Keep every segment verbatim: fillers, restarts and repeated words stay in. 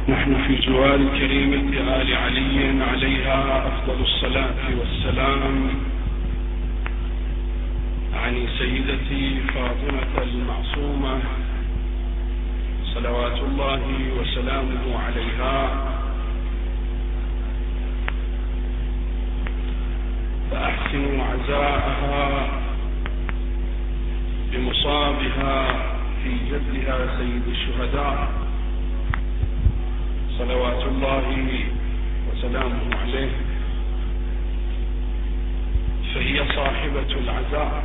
نحن في جوار الكريمة آل علي عليها أفضل الصلاة والسلام عن سيدتي فاطمة المعصومة صلوات الله وسلامه عليها، فأحسنوا عزاءها بمصابها في جدها سيد الشهداء صلوات الله وسلامه عليه، فهي صاحبة العزاء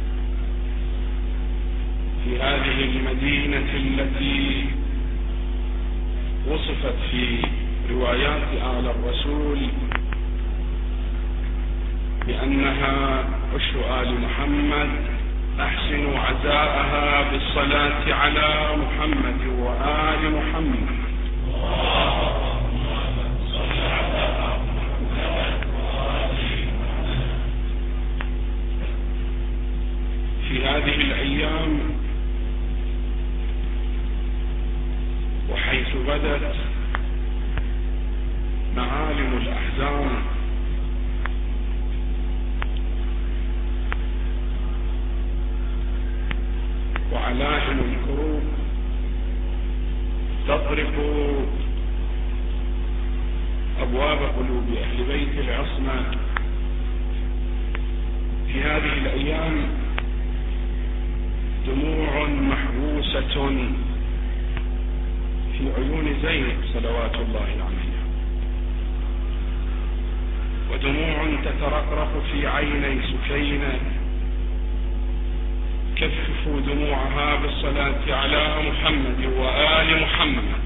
في هذه المدينة التي وصفت في روايات آل الرسول بأنها عشر آل محمد. أحسنوا عزاءها بالصلاة على محمد وآل محمد. في هذه الأيام وحيث بدت معالم الأحزان وعلائم الكروب تطرق أبواب قلوب أهل بيت العصمة، في هذه الأيام دموع محبوسة في عيون زينب صلوات الله عليها، ودموع تترقرق في عيني سكينة. كففوا دموعها بالصلاة على محمد وآل محمد.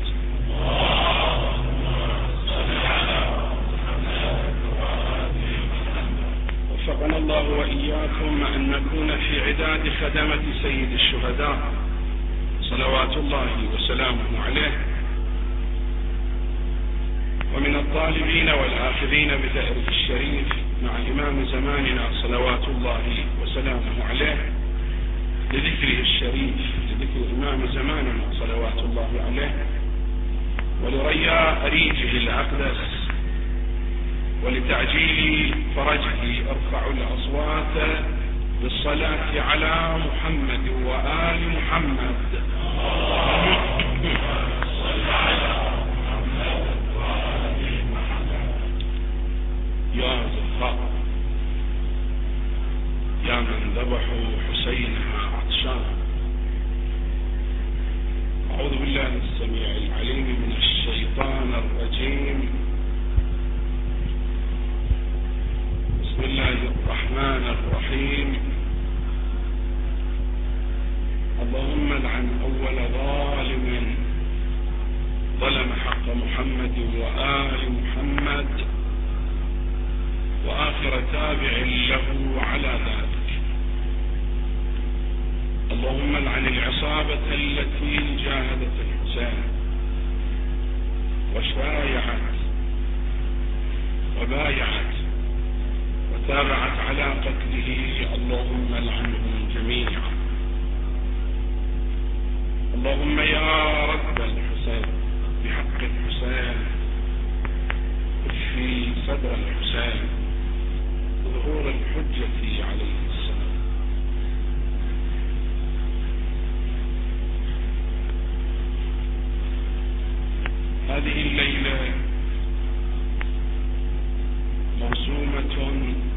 وفقنا الله وإياكم أن نكون في عداد خدمة سيد الشهداء صلوات الله وسلامه عليه، ومن الطالبين والآخذين بثأره الشريف مع إمام زماننا صلوات الله وسلامه عليه لذكره الشريف، لذكر إمام زماننا صلوات الله عليه، ولرياء ريجه الأقدس، ولتعجيل فرجه. ارفعوا الأصوات بالصلاة على محمد وآل محمد. يا زهراء يا من ذبحوا حسينها عطشان، أعوذ بالله السميع العليم من الشيطان الرجيم. بسم الله الرحمن الرحيم. اللهم لعن أول ظالم ظلم حق محمد وآل محمد، وآخر تابع له على ذلك. اللهم لعن العصابة التي جاهدت الحسين وشايعت وبايعت وتابعت على قتله، اللهم لعنهم جميعا. اللهم يا رب الحسين بحق الحسين في صدر الحسين ظهور الحجة عليه السلام. هذه الليلة مرسومة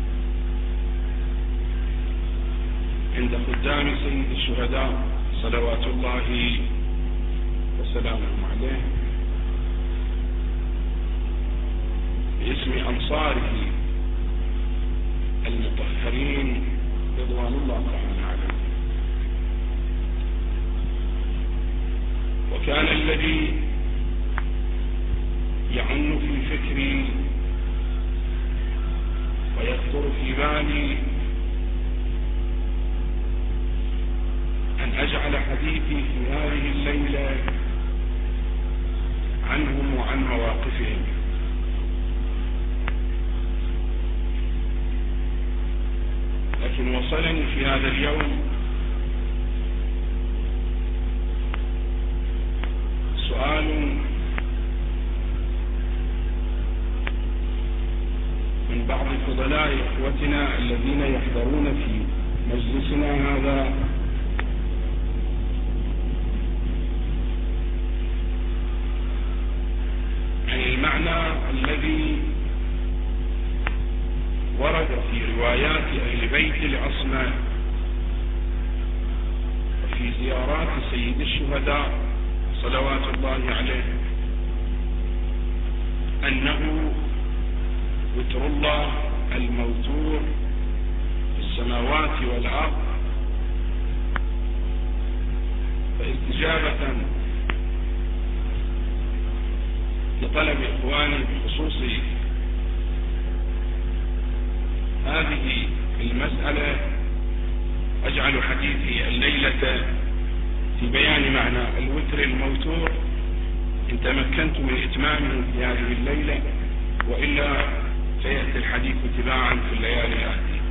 عند خدام سيد الشهداء صلوات الله وسلامه عليه باسم أنصاره المطهرين رضوان الله تعالى عليهم. وكان الذي يعن في فكري ويخطر في بالي أن أجعل حديثي في هذه الليلة عنهم وعن مواقفهم، لكن وصلني في هذا اليوم سؤال وفضلاء إخوتنا الذين يحضرون في مجلسنا هذا عن المعنى الذي ورد في روايات أهل بيت العصمة وفي زيارات سيد الشهداء صلوات الله عليه أنه وتر الله الموتور في السماوات والأرض. فاستجابة لطلب إخواني بخصوص هذه المسألة أجعل حديثي الليلة في بيان معنى الوتر الموتور إن تمكنت من إتمامه في هذه الليلة، وإلا سيأتي الحديث تباعا في الليالي الآتية.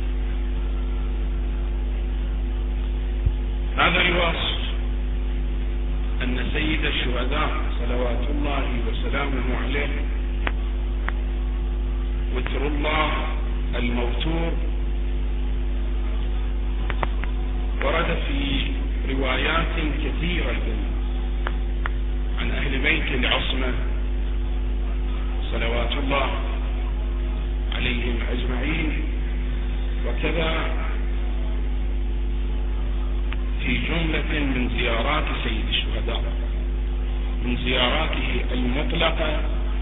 هذا الوصف أن سيد الشهداء صلوات الله وسلامه عليه وتر الله الموتور ورد في روايات كثيرة عن أهل بيت العصمة صلوات الله عليهم أجمعين، وكذا في جملة من زيارات سيد الشهداء، من زياراته المطلقة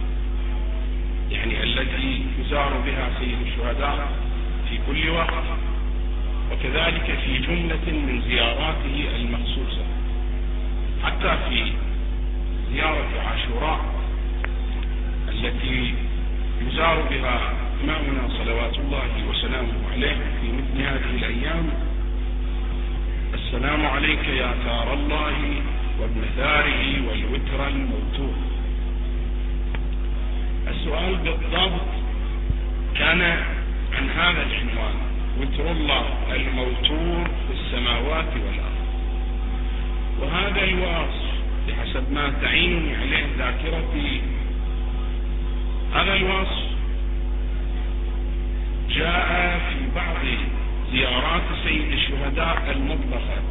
يعني التي يزار بها سيد الشهداء في كل وقت، وكذلك في جملة من زياراته المخصوصة، حتى في زيارة عاشوراء التي يزار بها إمامنا صلوات الله وسلامه عليه في مثل هذه الأيام: السلام عليك يا ثار الله وابن ثاره والوتر الموتور. السؤال بالضبط كان عن هذا العنوان: وتر الله الموتور في السماوات والأرض. وهذا الوصف بحسب ما تعينني عليه ذاكرتي، هذا الوصف جاء في بعض زيارات سيد الشهداء المطلقة،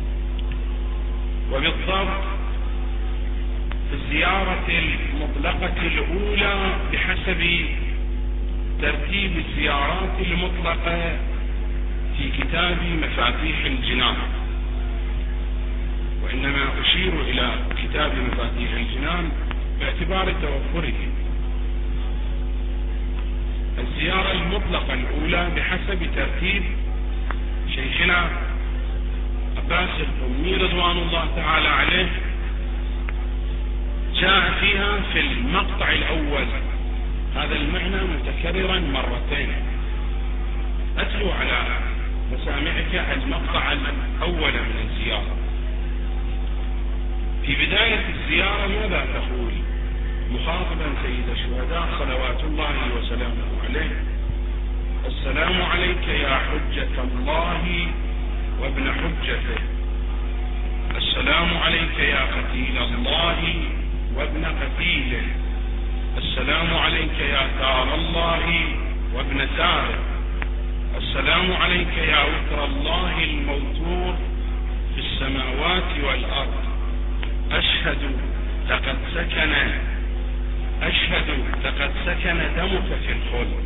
وبالضبط في الزيارة المطلقة الأولى بحسب ترتيب الزيارات المطلقة في كتاب مفاتيح الجنان. وإنما أشير إلى كتاب مفاتيح الجنان باعتبار توفره. الزيارة المطلقة الأولى بحسب ترتيب شيخنا عباس القمي رضوان الله تعالى عليه جاء فيها في المقطع الأول هذا المعنى متكررا مرتين. أتلو على مسامعك المقطع الأول من الزيارة. في بداية الزيارة ماذا تقول مخاطبا سيد الشهداء صلوات الله وسلامه عليه: السلام عليك يا حجة الله وابن حجته، السلام عليك يا قتيل الله وابن قتيله، السلام عليك يا ثار الله وابن ثاره، السلام عليك يا وتر الله الموتور في السماوات والأرض. أشهد لقد سكن أشهد لقد سكن دمك في الخلد،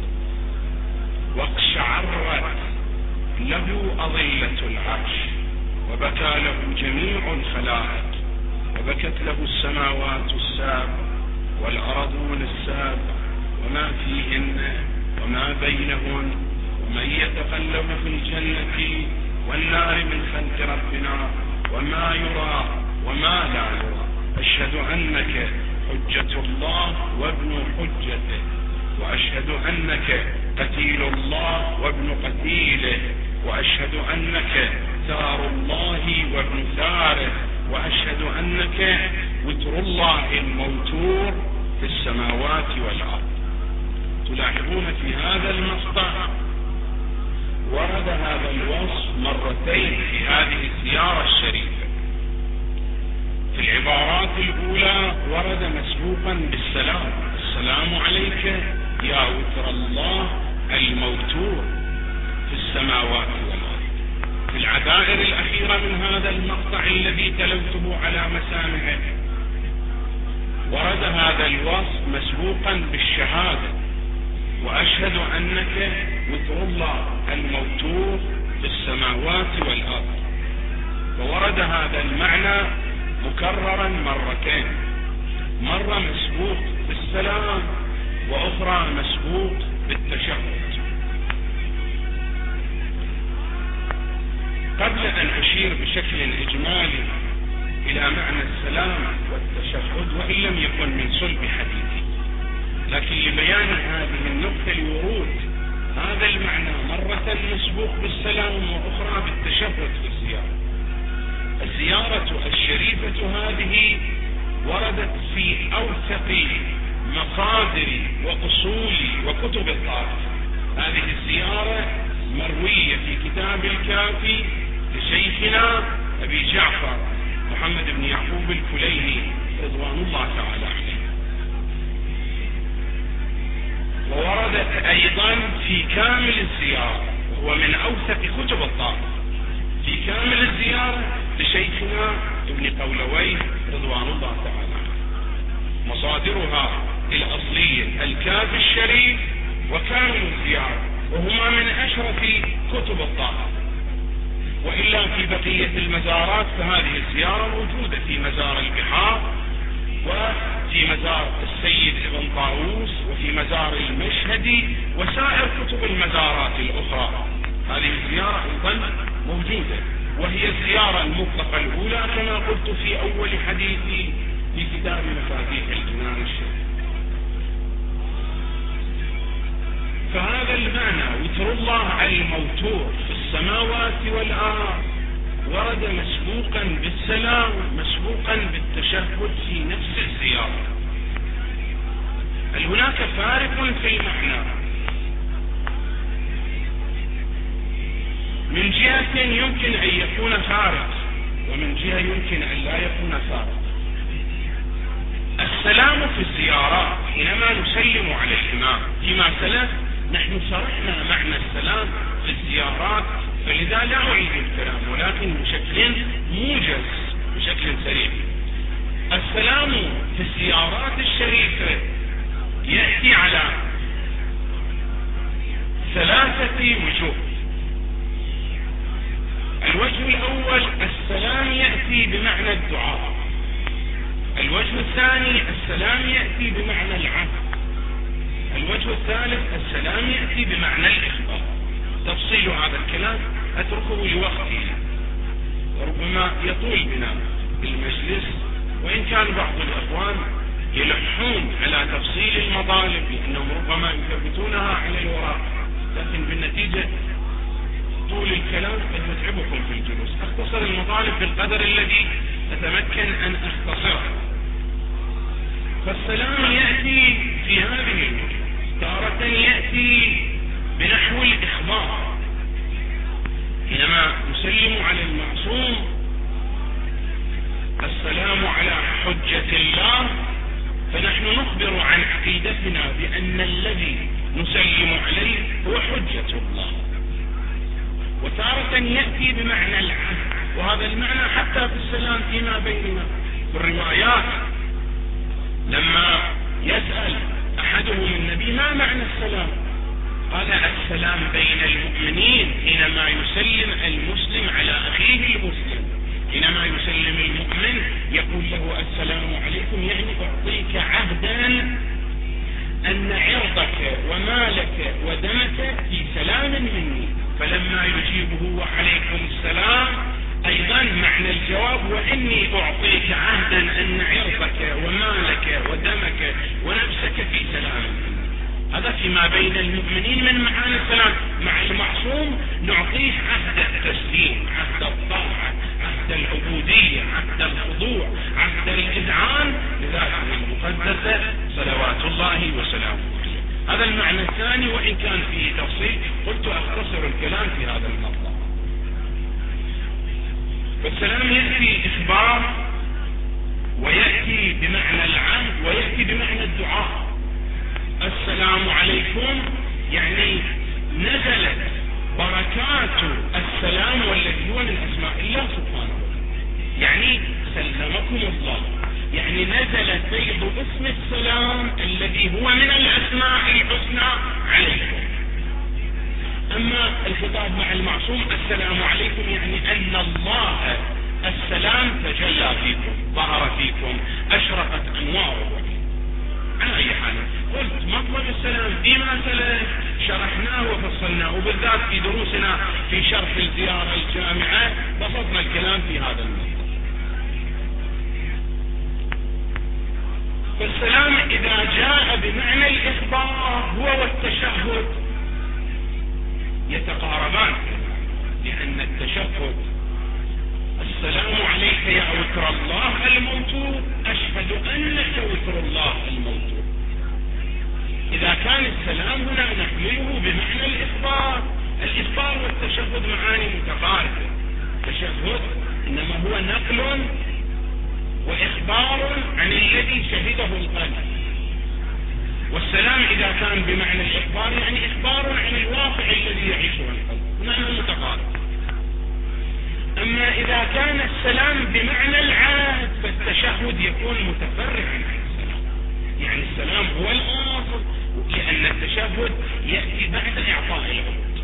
واقشعرت له أضلة العرش، وبكى له جميع الخلائق، وبكت له السماوات السابع والأرضون السابع وما فيهن وما بينهن، ومن يتقلب في الجنة والنار من خلق ربنا وما يرى وما لا يرى. أشهد أنك حجة الله وابن حجته، وأشهد أنك قتيل الله وابن قتيله، وأشهد أنك ثار الله وابن ثاره، وأشهد أنك وتر الله الموتور في السماوات والأرض. تلاحظون في هذا المقطع ورد هذا الوصف مرتين في هذه الزيارة الشريفة. في العبارات الأولى ورد مسبوقا بالسلام: السلام عليك يا وتر الله الموتور في السماوات والأرض. في العبائر الأخيرة من هذا المقطع الذي تلوته على مسامعه ورد هذا الوصف مسبوقا بالشهادة: وأشهد أنك وتر الله الموتور في السماوات والأرض. فورد هذا المعنى مكررا مرتين، مرة مسبوق بالسلام وأخرى مسبوق بالتشهد. قبل أن أشير بشكل إجمالي إلى معنى السلام والتشهد وإن لم يكن من صلب حديثي، لكن لبيان هذه النقطة لورود هذا المعنى مرة مسبوق بالسلام وأخرى بالتشهد في الزيارة. الزيارة الشريفة هذه وردت في أوثق مصادر وأصول وكتب الطائف. هذه الزيارة مروية في كتاب الكافي لشيخنا أبي جعفر محمد بن يعقوب الكليني رضوان الله تعالى عليه، ووردت أيضا في كامل الزيارة وهو من أوثق كتب الطائف، في كامل الزيارة لشيخنا ابن قولويه رضوان الله تعالى عليه. مصادرها الأصلية الكافي الشريف وكامل الزيارة، وهما من أشرف كتب الطائف. وإلا في بقية المزارات فهذه الزيارة موجودة في مزار البحار وفي مزار السيد ابن طاووس وفي مزار المشهدي وسائر كتب المزارات الأخرى. هذه الزيارة أيضا موجودة، وهي الزيارة المطلقة الأولى كما قلت في أول حديثي في كتاب مفاتيح الجنان الشريف. فهذا المعنى وتر الله الموتور في السماوات والأرض ورد مسبوقا بالسلام مسبوقا بالتشهد في نفس الزيارة. هل هناك فارق في المعنى؟ من جهة يمكن أن يكون فارق، ومن جهة يمكن أن لا يكون فارق. السلام في الزيارات حينما نسلم على الإمام فيما سلف نحن شرحنا معنى السلام في الزيارات، فلذا لا أعيد الكلام ولكن بشكل موجز بشكل سريع. السلام في الزيارات الشريفة يأتي على ثلاثة وجوه. الوجه الأول السلام يأتي بمعنى الدعاء. الوجه الثاني السلام يأتي بمعنى العهد. الوجه الثالث السلام يأتي بمعنى الإخبار. تفصيل هذا الكلام أتركه لوقته وربما يطول بنا المجلس، وإن كان بعض الأخوان يلحون على تفصيل المطالب لأنهم ربما يثبتونها على الورق، لكن بالنتيجة طول الكلام قد يتعبكم في الجلوس. أختصر المطالب بالقدر الذي أتمكن أن أختصره. فالسلام يأتي في هذه الوجوه، تارة يأتي بنحو الإخبار. حينما نسلم على المعصوم السلام على حجة الله، فنحن نخبر عن عقيدتنا بأن الذي نسلم عليه هو حجة الله. وتارة يأتي بمعنى العهد، وهذا المعنى حتى في السلام فيما بيننا. في الروايات لما يسأل أحدهم النبي ما معنى السلام، قال السلام بين المؤمنين. حينما يسلم المسلم على أخيه المسلم، حينما يسلم المؤمن يقول له السلام عليكم، يعني أعطيك عهدا أن عرضك ومالك ودمك في سلام مني. فلما يجيبه وعليكم السلام أيضا معنى الجواب وإني أعطيك عهدا أن عرضك ومالك ودمك ونفسك في سلام مني. هذا فيما بين المؤمنين من معاني السلام. مع المعصوم نعطيه عهد التسليم، عهد الطاعة، عهد العبودية، عهد الخضوع، عهد الإذعان لذاته المقدسة صلوات الله وسلامه عليه. هذا المعنى الثاني، وإن كان فيه تفصيل قلت أختصر الكلام في هذا المطلب. فالسلام يأتي إخبار ويأتي بمعنى العهد ويأتي بمعنى الدعاء. السلام عليكم يعني نزلت بركات السلام والذي هو من أسماء الله سبحانه وتعالى. يعني سلمكم الله، يعني نزل فيض اسم السلام الذي هو من الأسماء الحسنى عليكم. أما الخطاب مع المعصوم السلام عليكم، يعني أن الله السلام تجلى فيكم، ظهر فيكم، أشرقت أنواره. على أي حال قلت مطلب السلام فيما سلف شرحناه وفصلناه، وبالذات في دروسنا في شرح الزيارة الجامعة بسطنا الكلام في هذا الموضوع. فالسلام إذا جاء بمعنى الإخبار هو والتشهد يتقاربان، لأن التشهد السلام عليك يا وتر الله الموتور، أشهد أنك وتر الله الموتور. إذا كان السلام هنا نحمله بمعنى الإخبار، الإخبار والتشهد معاني متقاربة. التشهد إنما هو نقل وإخبار عن الذي شهده القلب، والسلام إذا كان بمعنى الإخبار يعني إخبار عن الواقع الذي يعيشه القلب، معنى متقارب. أما إذا كان السلام بمعنى العهد فالتشهد يكون متفرعا عن السلام، يعني السلام هو الأصل، لأن التشهد يأتي بعد إعطاء العهد،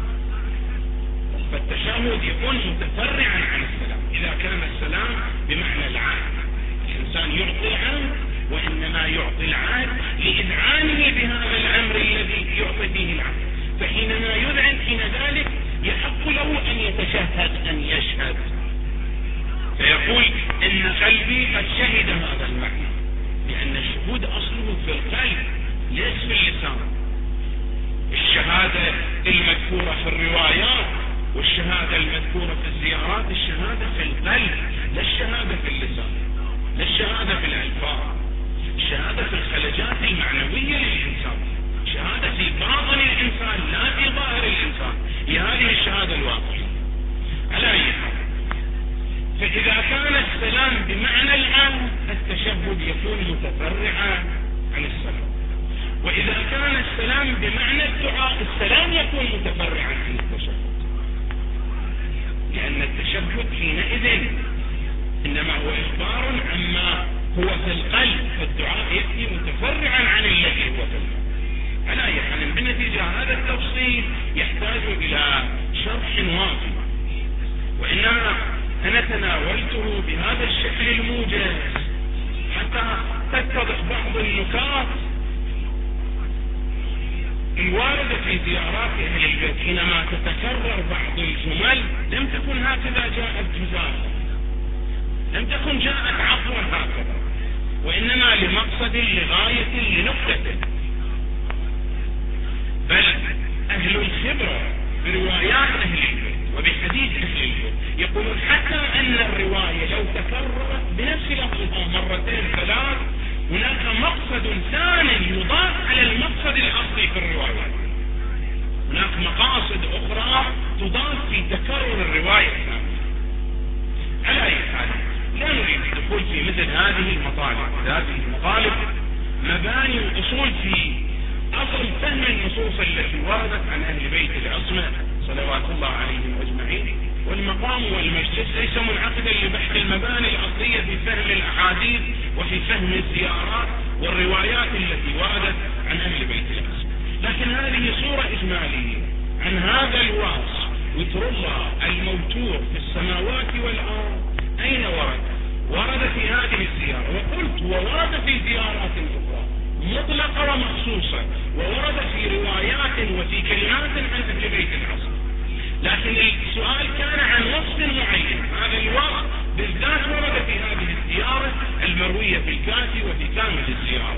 فالتشهد يكون متفرعا عن السلام إذا كان السلام بمعنى العهد. الإنسان يعطي العهد، وإنما يعطي العهد لإذعانه بهذا الأمر الذي يعطي فيه العهد، فحينما يذعن حين ذلك يحق له أن يتشهد، أن يشهد، فيقول إن قلبي قد شهد هذا المعنى، لأن الشهود أصله في القلب ليس في اللسان. الشهادة المذكورة في الروايات والشهادة المذكورة في الزيارات، الشهادة في القلب، لا الشهادة في اللسان، لا الشهادة في الألفاظ، الشهادة في الخلجات المعنوية للإنسان، شهادة في باطن الإنسان لا في ظاهر الإنسان، هي هذه الشهادة الواقعية. على أي حال، فإذا كان السلام بمعنى العهد التشهد يكون متفرعا عن السلام، وإذا كان السلام بمعنى الدعاء السلام يكون متفرعا عن التشهد، لأن التشهد حينئذ إنما هو إخبار عما هو في القلب، فالدعاء يأتي متفرعا عن الذي هو في القلب. على أي حال بالنتيجة هذا التفصيل يحتاج إلى شرح وافي، وإنما أنا تناولته بهذا الشكل الموجز حتى تتضح بعض النكات الواردة في زيارات أهل البيت. حينما تتكرر بعض الجمل لم تكن هكذا جاءت جزافا، لم تكن جاءت عفوا هكذا، وإنما لمقصد لغاية لنقطة. بل أهل الخبرة بروايات أهل البيت وبحديث أهل البيت يقولون حتى أن الرواية لو تكررت بنفس لفظها مرتين ثلاث هناك مقصد ثاني يضاف على المقصد الأصلي في الرواية، هناك مقاصد أخرى تضاف في تكرر الرواية الثانية. على أي حال لا نريد الدخول في مثل هذه المطالب، هذه المطالب مباني الأصول في أصل فهم النصوص التي وردت عن أهل بيت العصمة صلوات الله عليهم أجمعين، والمقام والمجلس ليس منعقدا لبحث المباني الأصلية في فهم الأحاديث وفي فهم الزيارات والروايات التي وردت عن أهل بيت العصمة، لكن هذه صورة إجمالية عن هذا الوصف وتر الله الموتور في السماوات والأرض. أين ورد؟ ورد في هذه الزيارة، وقلت وورد في زيارات أخرى مطلقة ومخصوصة، وورد في روايات وفي كلمات عن أهل بيت العصر، لكن السؤال كان عن وصف معين. هذا الوصف بالذات ورد في هذه الزيارة المروية في الكافي وفي كامل الزيارة.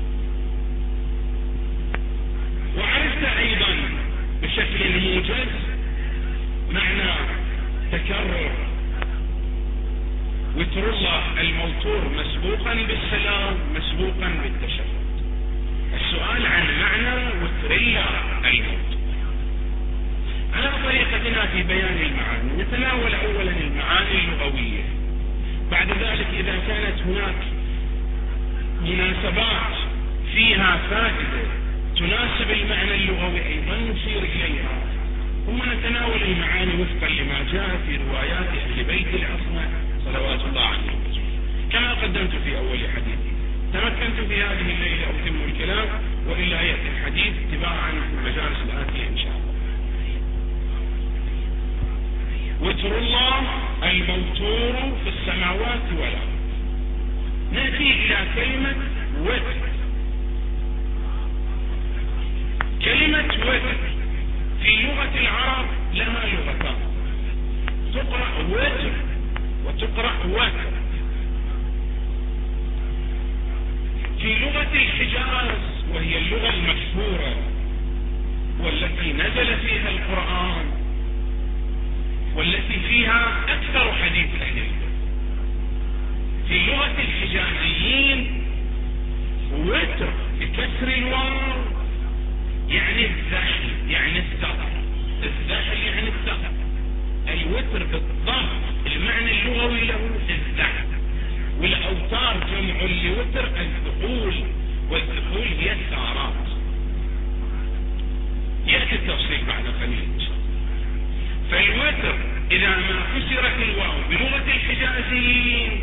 وعرفت أيضا بشكل موجز معنى تكرر وتر الله الموتور مسبوقا بالسلام مسبوقا بالتشهد. السؤال عن معنى وتر الله الموتور على طريقتنا في بيان المعاني. نتناول أولا المعاني اللغوية، بعد ذلك إذا كانت هناك مناسبات فيها فائدة وتناسب المعنى اللغوي أيضا نشير إليها، ثم نتناول المعاني وفقا لما جاء في روايات أهل بيت العصمة صلوات الله عليهم كما قدمت في أول حديثي. تمكنت في هذه الليلة أتم الكلام، وإلا يأتي الحديث تباعا في المجالس الآتية إن شاء الله. وتر الله الموتور في السماوات والأرض. نأتي إلى كلمة وتر. كلمة وتر في لغة العرب لها لغتان، تقرأ وتر وتقرأ وتر. في لغة الحجاز وهي اللغة المشهورة والتي نزل فيها القرآن والتي فيها أكثر حديث أهل العلم، في لغة الحجازيين وتر بكسر الواو يعني الزحل، يعني السطر. الزحل يعني السطر. الوتر بالضبط المعنى اللغوي له الزحل، والأوتار جمع لوتر الذحول، والذحول هي السارات. يأتي التفصيل بعد قليل إن شاء الله. فالوتر إذا ما كسرت الواو بلغة الحجازيين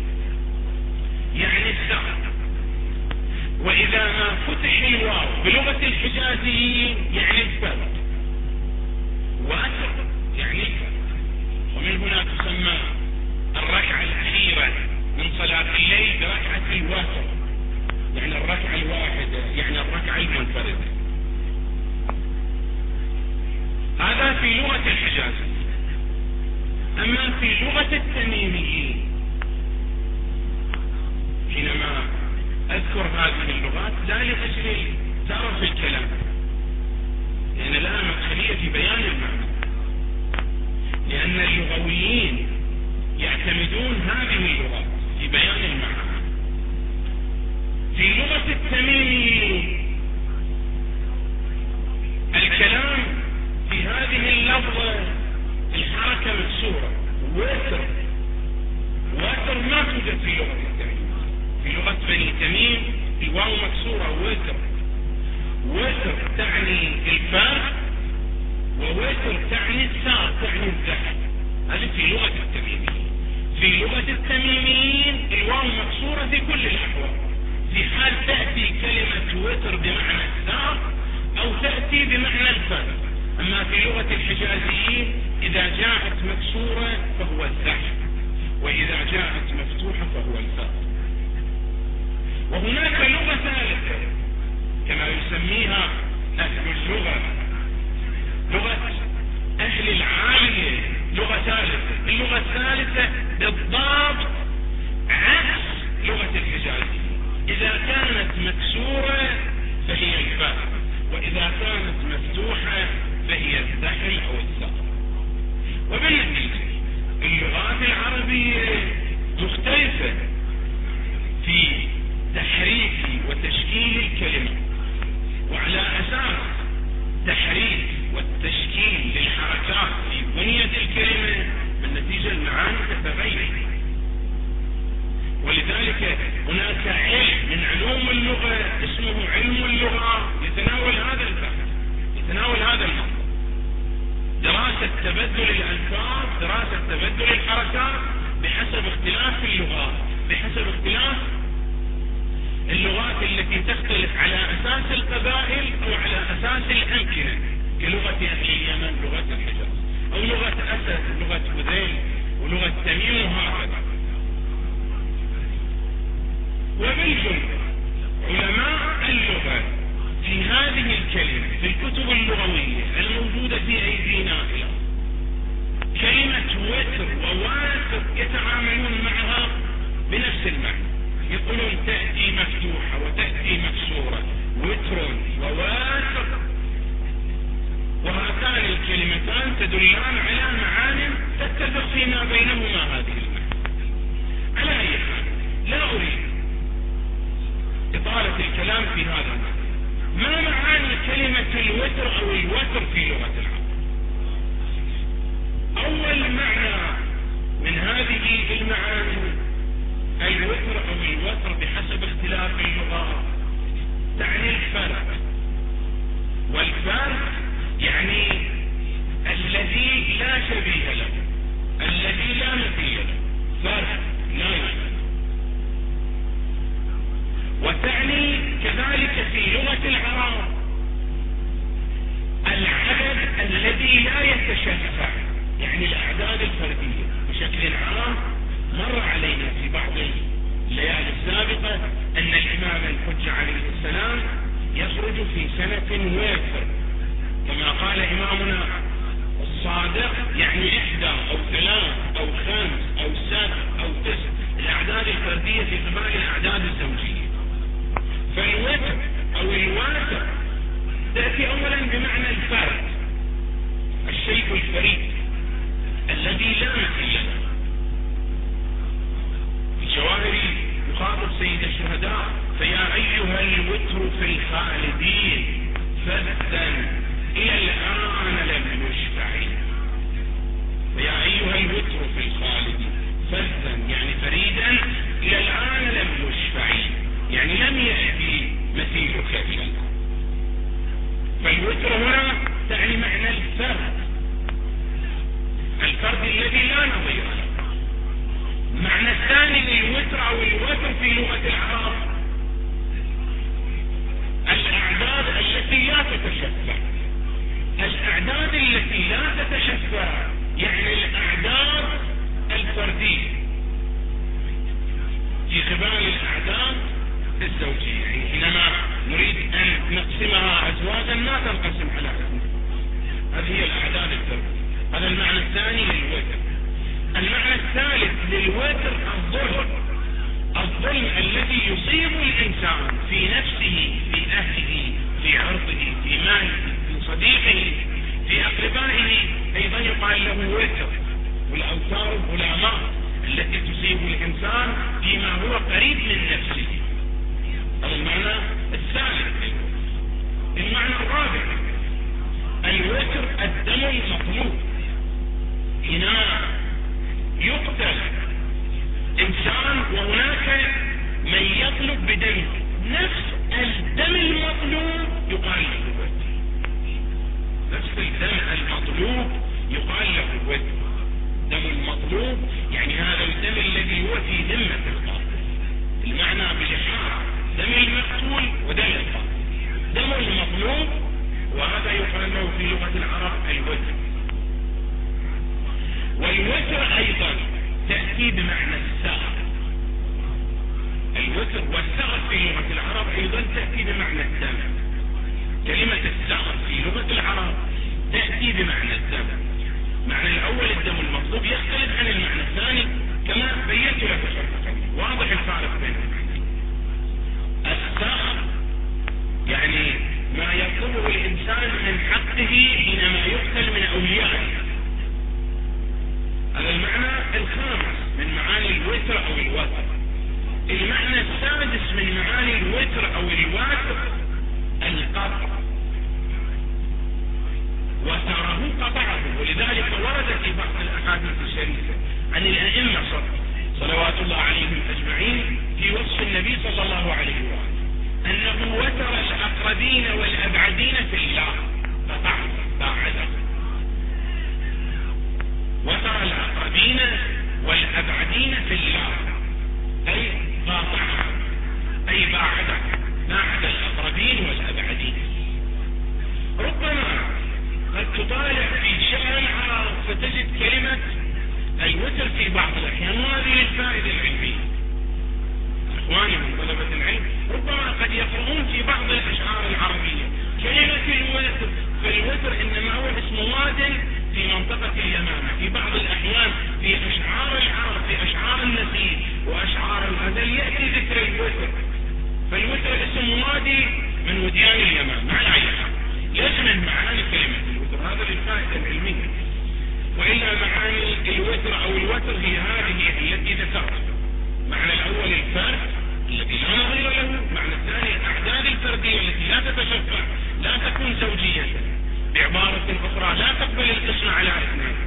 يعني السطر، وإذا ما فتح الواو بلغة الحجازيين يعني الفرد. وأثر يعني الفرد. ومن هنا تسمى الركعة الأخيرة من صلاة الليل بركعة الوتر، يعني الركعة الواحدة، يعني الركعة المنفردة. هذا في لغة الحجازيين. أما في لغة التميميين حينما أذكر هذه اللغات لا لأجل تعرف الكلام، لأن لها مدخلية في بيان المعنى، لأن اللغويين يعتمدون هذه اللغات في بيان المعنى. في لغة التميميين الكلام في هذه اللفظة الحركة مكسورة، وتر. وتر ما توجد في لغة التميم. في لغة بني تميم الواو مكسورة وتر. وتر تعني الفاء، ووتر تعني الساء، تعني الزحل. هذه في لغة التميميين. في لغة التميميين الواو مكسورة في كل الأحوال، في حال تأتي كلمة وتر بمعنى الساء أو تأتي بمعنى الفاء. أما في لغة الحجازيين إذا جاءت مكسورة فهو الزحل، وإذا جاءت مفتوحة فهو الفاء. وهناك لغة ثالثة كما يسميها أهل اللغة، لغة أهل العالية، لغة ثالثة. اللغة الثالثة بالضبط عكس لغة الحجازية. إذا كانت مكسورة فهي الفاء، وإذا كانت مفتوحة فهي الزحل أو السقط. وبالنتيجة اللغات العربية مختلفة في تحريك وتشكيل الكلمة، وعلى أساس تحريك والتشكيل للحركات في بنية الكلمة بالنتيجة المعاني تتغير. ولذلك هناك علم من علوم اللغة اسمه علم اللغة يتناول هذا البحث، يتناول هذا الموضوع، دراسة تبدل الألفاظ، دراسة تبدل الحركات بحسب اختلاف اللغات، بحسب اختلاف اللغات التي تختلف على أساس القبائل أو على أساس الأمكنة، كلغة أهل اليمن، لغة الحجاز، أو لغة أسد، لغة هذيل، ولغة تميم، وهكذا. وبالجملة علماء اللغة في هذه الكلمة في الكتب اللغوية الموجودة في أيدينا اليوم كلمة وتر وواتر يتعاملون معها بنفس المعنى. يقولون تأتي مفتوحة وتأتي مكسورة، وتر وواتر، وهاتان الكلمتان تدلان على معان تتفق فيما بينهما هذه المعنى. على أي حال لا أريد إطالة الكلام في هذا المعنى. ما معاني كلمة الوتر أو الوتر في لغة العرب؟ أول معنى من هذه المعاني الوتر أو الوتر بحسب اختلاف اللغات تعني الفرق، وكذلك في لغة العرب العدد الذي لا يتشفع، يعني الأعداد الفردية بشكل عام. مر علينا في بعض الليالي السابقة أن الإمام الحجة عليه السلام يخرج في سنة وتر كما قال إمامنا الصادق، يعني إحدى أو ثلاث أو خمس أو سبع أو تسع، الأعداد الفردية في قبال الأعداد الزوجية. فالوتر أو الواتر تأتي أولا بمعنى الفرد، الشيء الفريد الذي لا مثيل له. في جواهر يخاطب سيد الشهداء: فيا أيها الوتر في الخالدين فردا إلى الآن لم يشفع. فيا أيها الوتر في الخالدين فردا يعني فريدا إلى الآن لم يشفع، يعني لم يأتي مثيلك إلى الآن. فالوتر هنا تعني معنى الفرد، الفرد الذي لا نظير له. المعنى الثاني للوتر أو الوتر في لغة العرب الأعداد التي لا تتشفع. الأعداد التي لا تتشفع يعني الأعداد الفردية في قبال الأعداد الزوجية. يعني حينما نريد أن نقسمها أزواجا ما تنقسم على أزواج، هذه هي الأعداد الفردية. هذا المعنى الثاني للوتر. المعنى الثالث للوتر الظلم، الظلم الذي يصيب الإنسان في نفسه، في أهله، في عرضه، في ماله، في صديقه، في أقربائه، أيضا يقال له وتر. والأوتار الظلامات التي تصيب الإنسان فيما هو قريب من نفسه. هذا المعنى الثالث. المعنى الرابع الوتر الدم المطلوب. حينما يقتل إنسان وهناك من يطلب بدمه نفس الدم المطلوب يقال له وتر. نفس الدم المطلوب يقال له وتر. دم المطلوب يعني هذا الدم الذي هو في ذمة القاتل. المعنى بالإحارة دم المقتول ودم القاتل. دم المطلوب وهذا يقال له في لغة العرب الوتر. والوتر أيضا تأتي بمعنى الثغر. الوتر والثغر في لغة العرب أيضا تأتي بمعنى الدم. كلمة الثغر في لغة العرب تأتي بمعنى الدم. معنى الأول الدم المطلوب يختلف عن المعنى الثاني كما بينت لك سابقا. واضح الفارق بينهم. الثغر يعني ما يطلبه الإنسان من حقه حينما يقتل من أوليائه. هذا المعنى الخامس من معاني الوتر أو الوتر. المعنى السادس من معاني الوتر أو الوتر القطع. وتره قطعه. ولذلك ورد في بعض الأحاديث الشريفة عن الأئمة صلوات الله عليهم أجمعين في وصف النبي صلى الله عليه وآله أنه وتر الأقربين والأبعدين في الله قطعه باعده. وتر الأقربين والأبعدين في الله أي قاطعها أي باعدها، باعد الأقربين والأبعدين. ربما قد تطالع في شأن العرب فتجد كلمة الوتر في بعض الأحيان، وهذه الفائدة العلمية. إخواني من طلبة العلم ربما قد يقرؤون في بعض الأشعار العربية كلمة الوتر، فالوتر إنما هو اسم واد في منطقة اليمامة. في بعض الأحيان في أشعار العرب، في أشعار النسيج وأشعار الغزل يأتي ذكر الوتر، فالوتر اسم وادي من وديان اليمامة. على أي حال يشمل معاني كلمة الوتر، هذا للفائدة العلمية. وإلا معاني الوتر أو الوتر هي هذه التي ذكرت. معنى الأول الفرد الذي لا نظير له، معنى الثاني الأعداد الفردية التي لا تتشفع، لا تكون زوجية، بعبارة أخرى لا تقبل القسمة على اثنين.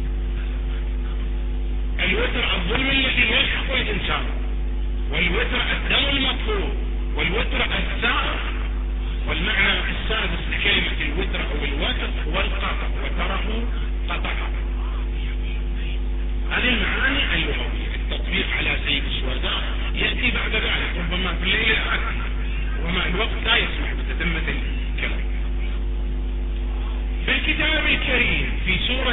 الوتر الظلم الذي يلحق الإنسان، والوتر الدم المطلوب، والوتر الثار. والمعنى السادس لكلمة الوتر أو الوتر هو القطع، وتره قطعه. هذه المعاني اللغوية. التطبيق على سيد الشهداء يأتي بعد ذلك ربما في الليل الآتي، وما الوقت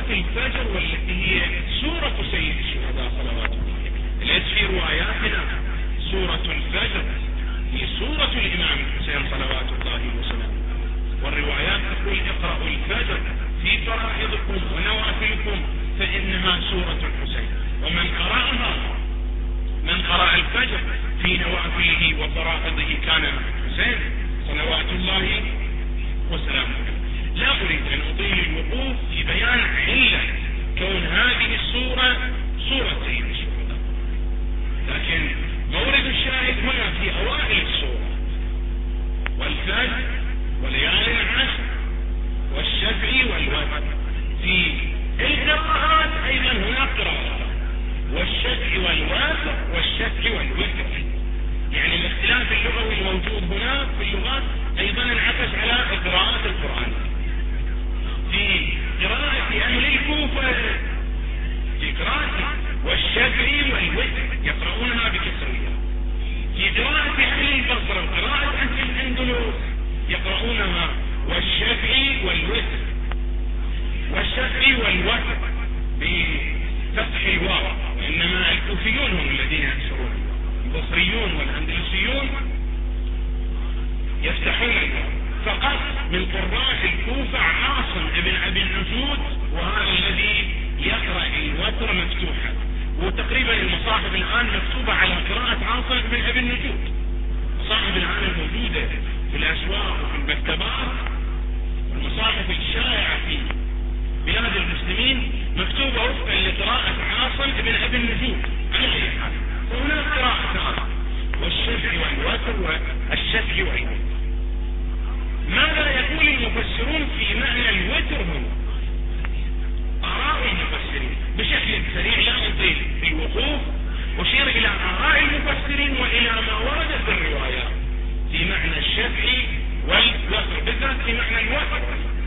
الفجر والتي هي سورة سيد الشهداء صلوات الله عليه. ليس في رواياتنا سورة الفجر هي سورة الإمام الحسين صلوات الله وسلامه، والروايات تقول اقرأوا الفجر في فرائضكم ونوافلكم فإنها سورة الحسين. ومن قرأها من قرأ الفجر في نوافله وفرائضه كان مع الحسين صلوات الله وسلامه. لا أريد أن أطيل الوقوف في بيان علة كون هذه السورة سورة سيد الشهداء، لكن مورد الشاهد هنا في أوائل السورة: والفجر وليال عشر والشفع والوتر. في القراءات أيضا هناك قراءات: والشفع والوتر والشفع والوتر. يعني الاختلاف اللغوي الموجود هنا في اللغات أيضا انعكس على قراءات القرآن. في قراءة أهل الكوفة في قراءة والشفع والوتر يقرؤونها بكسرية. في قراءة أهل البصرة وقراءة أهل الأندلس يقرؤونها والشفع والوتر والشفع والوتر بفتح الواو، وإنما الكوفيون هم الذين يكسرون، البصريون والأندلسيون يفتحون الواو فقط. من قراء الكوفة عاصم ابن أبي النجود، وهذا الذي يقرأ الوتر مفتوحا، وتقريبا المصاحف الآن مكتوبة على قراءة عاصم ابن أبي النجود. المصاحف الآن الموجودة في الأسواق وفي المكتبات والمصاحف الشائعة في بلاد المسلمين مكتوبة وفقا لقراءة عاصم ابن أبي النجود على أي حال. وهناك قراءتان: والشفع والوتر والشفع والوتر. ماذا يقول المفسرون في معنى الوتر هنا؟ آراء المفسرين بشكل سريع لا أطيل في الوقوف، أشير إلى آراء المفسرين وإلى ما ورد في الروايات في معنى الشفع والوتر، بالذات في معنى الوتر.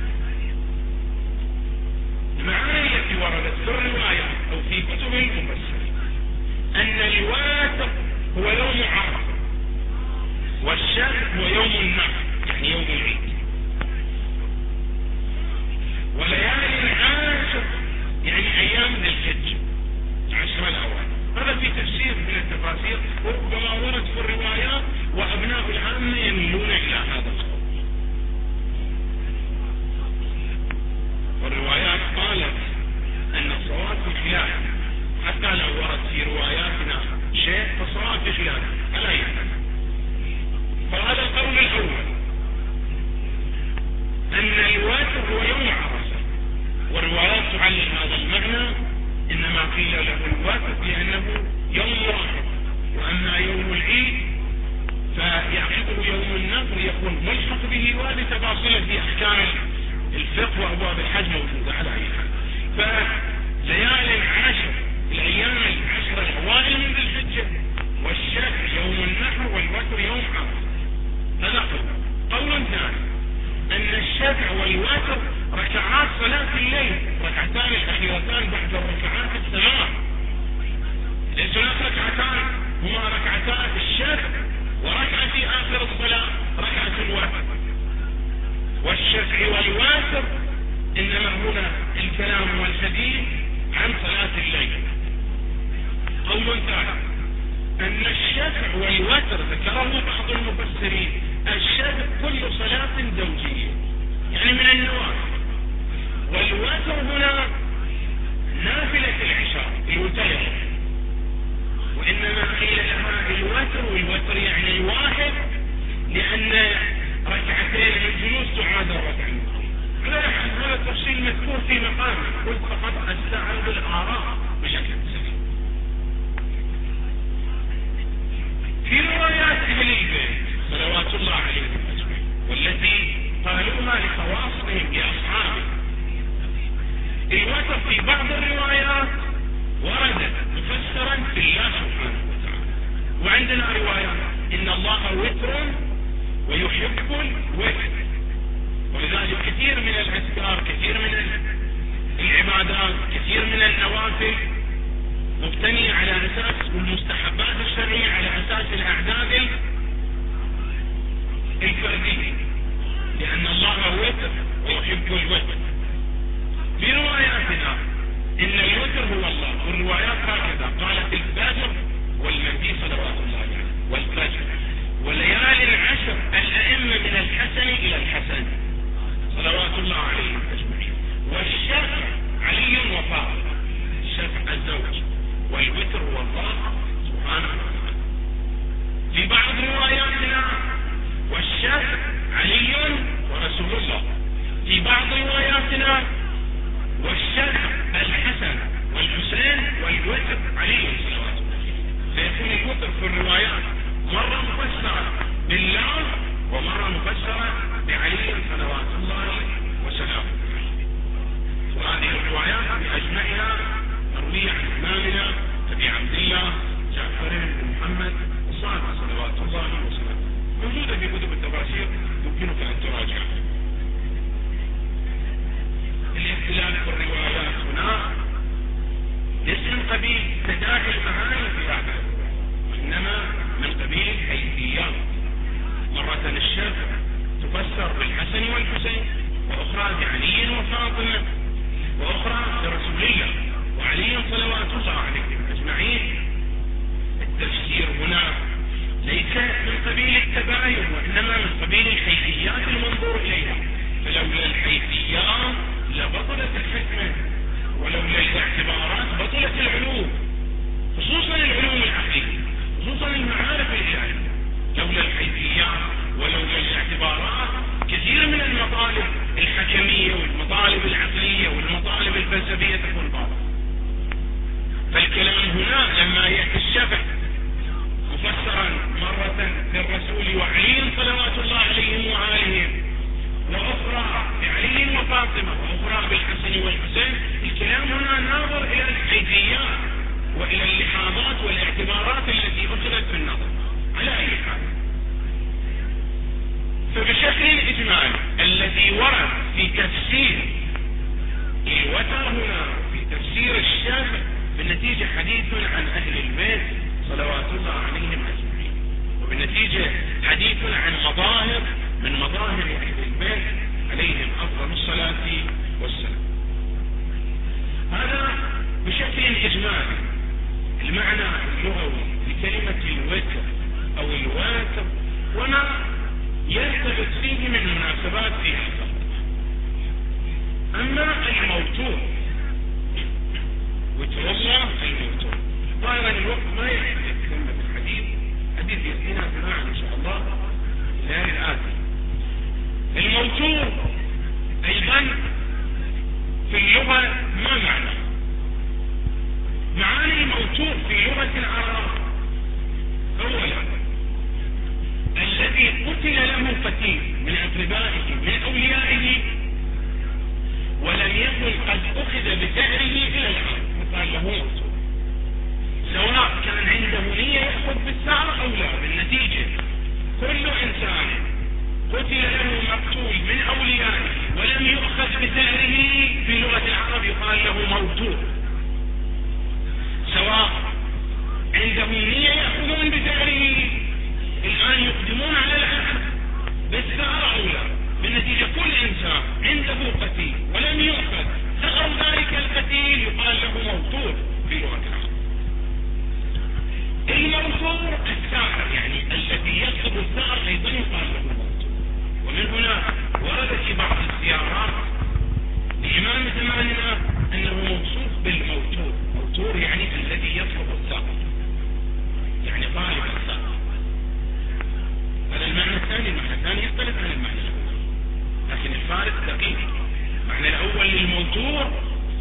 المعاني التي وردت في الروايات أو في كتب المفسرين أن الوتر هو يوم عرفة، والشفع هو يوم النحر يعني يوم العيد، وليالي عاشر يعني أيام ذي الحجة عشر الأوائل. هذا في تفسير من التفاسير وربما ورد في الروايات، وأبناء العامة يميلون إلى هذا القول. والروايات قالت أن الصواب في خلاف، حتى لو ورد في رواياتنا شيء فالصواب في خلاف على أي حال. فهذا القول الأول أن الوتر هو يوم عرفة، والروايات تعلل هذا المعنى، إنما قيل له الوتر لأنه يوم واحد، وأما يوم العيد فيعقبه يوم النفر يكون ملحق به، وهذه تفاصيل في أحكام الفقه وأبواب الحج موجودة على أي حال. فليالي العشر الأيام العشر الأوائل من ذي الحجة، والشفع يوم النحر والوتر يوم عرفة. هذا قول. قول ثاني أن الشفع والوتر ركعات صلاة الليل، ركعتان الأخيرتان بعد الركعات الثمان. ليس هناك ركعتان هما ركعتان الشفع، وركعة في آخر الصلاة ركعة الوتر. والشفع والوتر إنما هنا الكلام والحديث عن صلاة الليل. قول ثالث أن الشفع والوتر ذكره بعض المفسرين الشفع كل صلاة زوجية يعني من النوافل، والوتر هنا نافلة العشاء الوتر، وإنما قيل لها الوتر، والوتر يعني الواحد لأن ركعتين الجلوس تعادل ركعتين. على حال هذا التفصيل مذكور في مقام، قلت فقط أستعرض الآراء بشكل سريع. في روايات أهل البيت صلوات الله عليهم أجمعين والتي قالوها لخواصهم بأصحابه، الوتر في بعض الروايات وردت مفسرا في الله سبحانه وتعالى. وعندنا روايات إن الله وتر ويحب الوتر، ولذلك كثير من الأذكار، كثير من العبادات، كثير من النوافل مبتنية على أساس والمستحبات الشرعية على أساس الأعداد الفردية، لأن الله وتر ويحب الوتر. في رواياتنا في بعض رواياتنا والشرع الحسن والحسين والوتر عليهم صلوات الله، فيكون الوتر في الروايات مرة مفسرة بالله ومرة مفسرة بعلي صلوات الله وسلامه. وهذه الروايات بأجمعها مروية عن إمامنا أبي عبد الله جعفر بن محمد الصادق صلوات الله وسلامه، موجودة في كتب التفاسير يمكنك أن تراجعها. الاختلاف في الروايات هنا ليس من قبيل تداعي المعاني في هذا، وإنما من قبيل الحيثيات. مرة الشرع تفسر بالحسن والحسين، وأخرى بعلي وفاطمة، وأخرى برسول الله وعلي صلوات الله عليهم أجمعين. التفسير هنا ليس من قبيل التباين، وإنما من قبيل الحيثيات المنظور إليها، فلولا الحيثيات لبطلت الحكمة، ولولا الاعتبارات بطلت العلوم، خصوصا العلوم العقلية، خصوصا المعارف الإلهية. لولا الحيثيات ولولا الاعتبارات كثير من المطالب الحكمية والمطالب العقلية والمطالب الفلسفية تكون باطلة. فالكلام هنا لما يأتي الشفع مفسرا مرة بالرسول وعلي صلوات الله عليهم وآلهم، وأخرى بعلي وفاطمة، وأخرى بالحسن والحسين، الكلام هنا ناظر إلى الحيثيات وإلى اللحاظات والاعتبارات التي أخذت في النظر على أي حال. فبشكل إجمالي الذي ورد في تفسير الوتر هنا في تفسير الشافع بالنتيجة حديث عن أهل البيت صلوات الله عليهم أجمعين، وبالنتيجة حديث عن مظاهر من مظاهر أهل البيت عليهم أفضل الصلاة والسلام. هذا بشكل إجمالي المعنى اللغوي لكلمة الوتر أو الواتر، وما يرتبط فيه من مناسبات في حقيقة. أما الموتور وتر الله الموتور، ظاهرا الوقت ما يحتاج كلمة الحديث، حديث يأتينا بمعنى إن شاء الله لا الآتي. الموتور أيضا في اللغة ما معنى؟ معاني الموتور في لغة العرب: أولا الذي قتل له قتيل من أقربائه من أوليائه ولم يكن قد أخذ بثأره إلى الأرض يقال له موتور، سواء كان عنده نية يأخذ بالثأر أو لا. بالنتيجة كل إنسان قتل له مقتول من أوليائه ولم يؤخذ بثأره في لغة العرب يقال له موتور، سواء عندهم نية يأخذون بثأره الآن يقدمون على الأخذ بالثأر أو لا. بالنتيجة كل إنسان عنده قتيل ولم يؤخذ ثأر ذلك القتيل يقال له موتور في لغة العرب. الموتور الثأر، يعني الذي يطلب الثأر أيضا يقال له موتور. ومن هنا وردت في بعض الزيارات لإمام زماننا أنه موصوف بالموتور. موتور يعني الذي يطلب الثأر، يعني طالب الثأر. هذا المعنى الثاني. المعنى الثاني يختلف عن المعنى الأول، لكن الفارق دقيق. المعنى الأول للموتور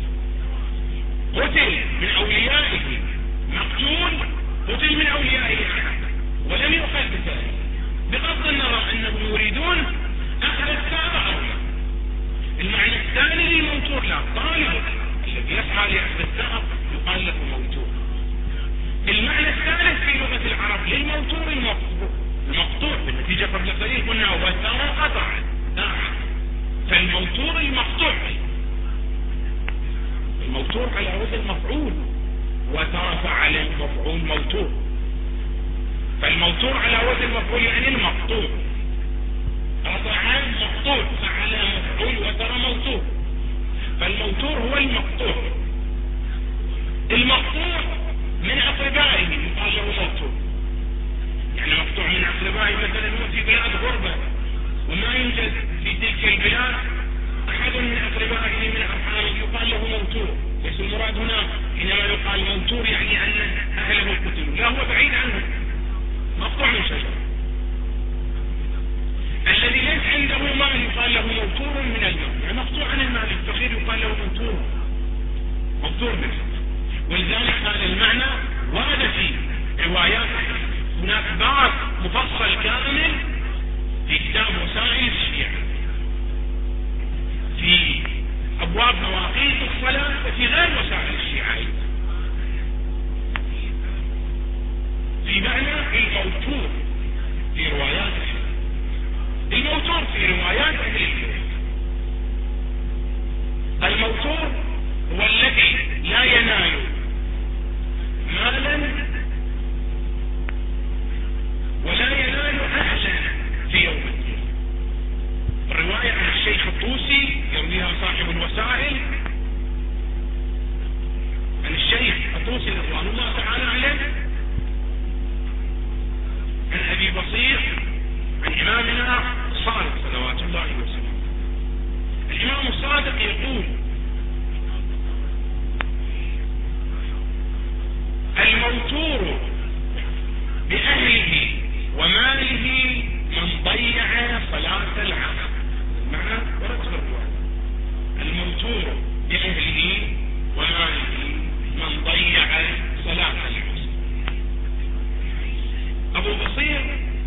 قتل من أوليائه، مقتول قتل من أوليائه ولم يؤخذ بثأره، بغض النظر أنهم يريدون أخذ الثأر أو لا. المعنى الثاني للموتور لا، طالب الذي يسعى لأخذ الثأر يقال له موتور. المعنى الثالث في لغة العرب للموتور المقطوع. المقطوع بالنتيجة قبل قليل قلنا وتر قطع داع، فالموتور المقطوع الموتور على وزن مفعول، وتر فعل مفعول موتور، فالموتور على وزن مفعول يعني المقطوع. قطع مقطوع، فعل مفعول، وتر موتور، فالموتور هو المقطوع. المقطوع من أقربائه يقال له موتور، يعني مقطوع من أقربائه. مثلا هو في بلاد غربة وما يوجد في تلك البلاد أحد من أقربائه من أرحامه يقال له موتور. بس المراد هنا حينما يقال موتور يعني أن أهله قتلوا، لا هو بعيد عنه مقطوع من شجرة. الذي ليس عنده مال يقال له موتور من المال، مستور منه. ولذلك هذا المعنى ورد في روايات. هناك باب مفصل كامل في كتاب وسائل الشيعة في أبواب مواقيت الصلاة وفي غير وسائل الشيعة في معنى الموتور في روايات الموتور في روايات أهل البيت. الموتور هو الذي لا ينال مالا ولا ينال أهلا في يوم الدين. الرواية عن الشيخ الطوسي يرويها صاحب الوسائل عن الشيخ الطوسي رضوان الله تعالى عليه عن أبي بصير عن إمامنا الصادق صلوات الله وسلامه. الإمام الصادق يقول: الموتور بأهله وماله من ضيع صلاة العصر. معنى ورد في الرواية: الموتور بأهله وماله من ضيع صلاة العصر. أبو بصير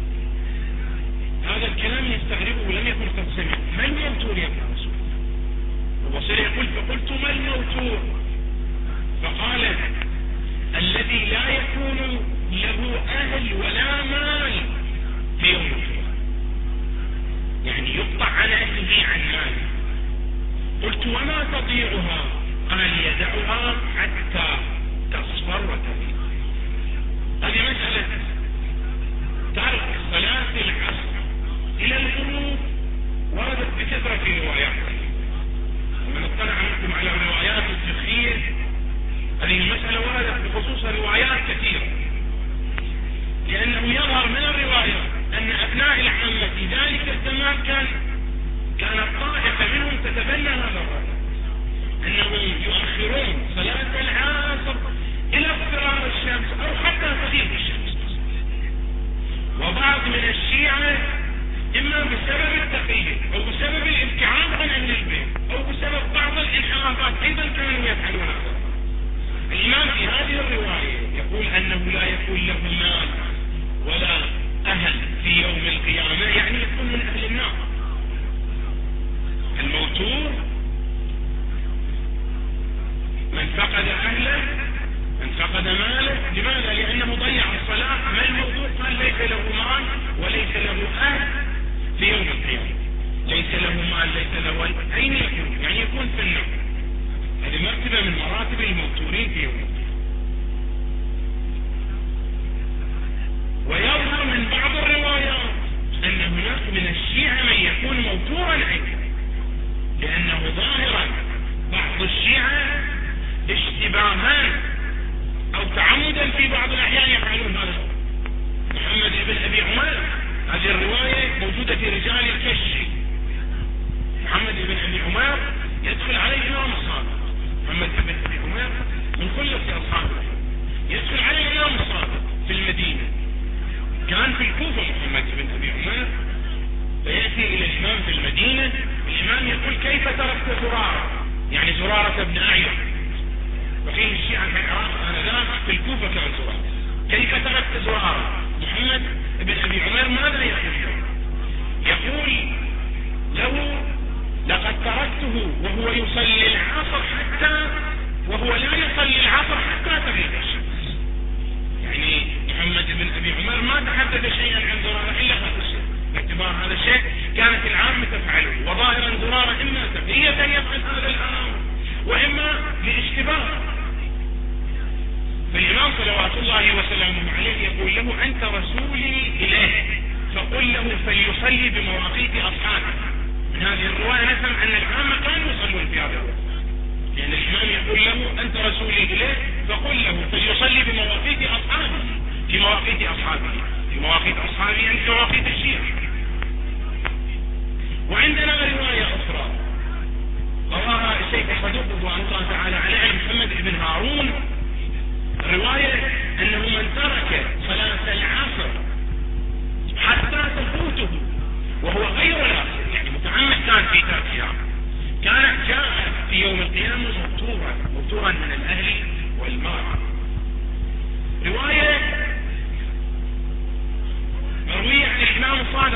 هذا الكلام يستغربه ولم يكن قد سمع. ما الموتور يا ابن رسول؟ أبو بصير يقول: فقلت: ما الموتور؟ فقال: الذي لا يكون له أهل ولا مال في يوم القيامة، يعني يقطع عن أهله عن ماله. قلت: وما تضيعها؟ قال: يدعها حتى تصفر وتبيض. هذه مسألة ترك صلاة العصر إلى الغروب وردت بكثرة في روايات. ومن اطلع منكم على روايات الفقهية هذه المسألة وردت بخصوص روايات كثيرة، لأنه يظهر من الروايات أن أبناء العامة في ذلك الزمان كان كانت طائفة منهم تتبنى هذا الرأي، أنهم يؤخرون صلاة العصر إلى اضطرار الشمس أو حتى تغيب الشمس. وبعض من الشيعة إما بسبب التقييد أو بسبب الابتعاد عن أهل البيت أو بسبب بعض الانحرافات أيضا كانوا يفعلون هذا. الإمام في هذه الرواية يقول أنه لا يكون له مال ولا أهل في يوم القيامة، يعني يكون من أهل النار. الموتور من فقد أهله، من فقد ماله. لماذا؟ لأنه ضيع الصلاة. ما الموتور؟ قال: ليس له مال وليس له أهل في يوم القيامة. ليس له مال ليس له أهل، أين يكون؟ يعني يكون في النار. هذه مرتبة من مراتب الموتورين في يوم القيامة. ويظهر من بعض الروايات أن هناك من الشيعة من يكون موتورا عنه، لأنه ظاهرا بعض الشيعة اشتباها أو تعمدا في بعض الأحيان يفعلون هذا. محمد بن أبي عمر، هذه الرواية موجودة في رجال الكشي. محمد بن أبي عمر يدخل عليه الإمام الصادق. محمد بن أبي عمر من خلص أصحابه يدخل عليه الإمام الصادق في المدينة. كان في الكوفة محمد بن أبي عمر، فيأتي إلى الإمام في المدينة. الإمام يقول: كيف تركت زرارة؟ يعني زرارة بن أعين، وفيه الشيعة في العراق آنذاك، في الكوفة كان زرارة. كيف تركت زرارة؟ محمد بن أبي عمر ماذا يقول؟ يقول له: لقد تركته وهو يصلي العصر حتى وهو لا يصلي العصر حتى تغيب الشمس. يعني محمد بن أبي عمر ما تحدث شيئا عن زرارة إلا هذا الشيء، باعتبار هذا الشيء كانت العامة تفعله. وظاهرا زرارة إما تقية يفعل هذا الأمر وإما لاشتباه. فالإمام صلوات الله وسلامه عليه يقول له: أنت رسولي إليه، فقل له فليصلي بمواقيت أصحابه. من هذه الرواية نفهم أن العامة كانوا يصلون في هذا الوقت، لأن الإمام يقول له: أنت رسولي إليه، فقل له فليصلي بمواقيت أصحابه. في مواقيت أصحابه، في مواقيت أصحابه يعني في مواقيت الشيعة. وعندنا رواية أخرى رواها الشيخ الصدوق رضوان الله تعالى عليه عن محمد بن هارون، رواية أنه من ترك صلاة العصر حتى تفوته وهو غير ناصر، يعني متعمد كان في تركها، كان جاء في يوم القيامة موتورا موتورا من الأهل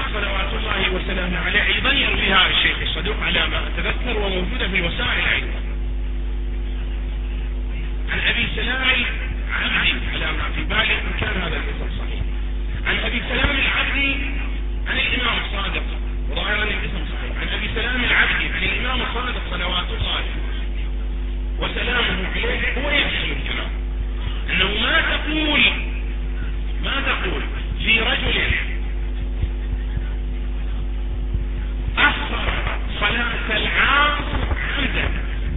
صلوات الله وسلامه عليه أيضا يرويها الشيخ الصدوق على ما أتذكر وموجودة في الوسائل أيضا عن أبي سلام العبدي على ما في بالي إن كان هذا الاسم صحيح، عن أبي سلام العبدي عن الإمام الصادق، وظاهرا الاسم صحيح، عن أبي سلام العبدي عن الإمام الصادق صلوات الله وسلامه عليه هو يفهم الكلام أنه ما تقول ما تقول في رجل أخر صلاة العصر عمدا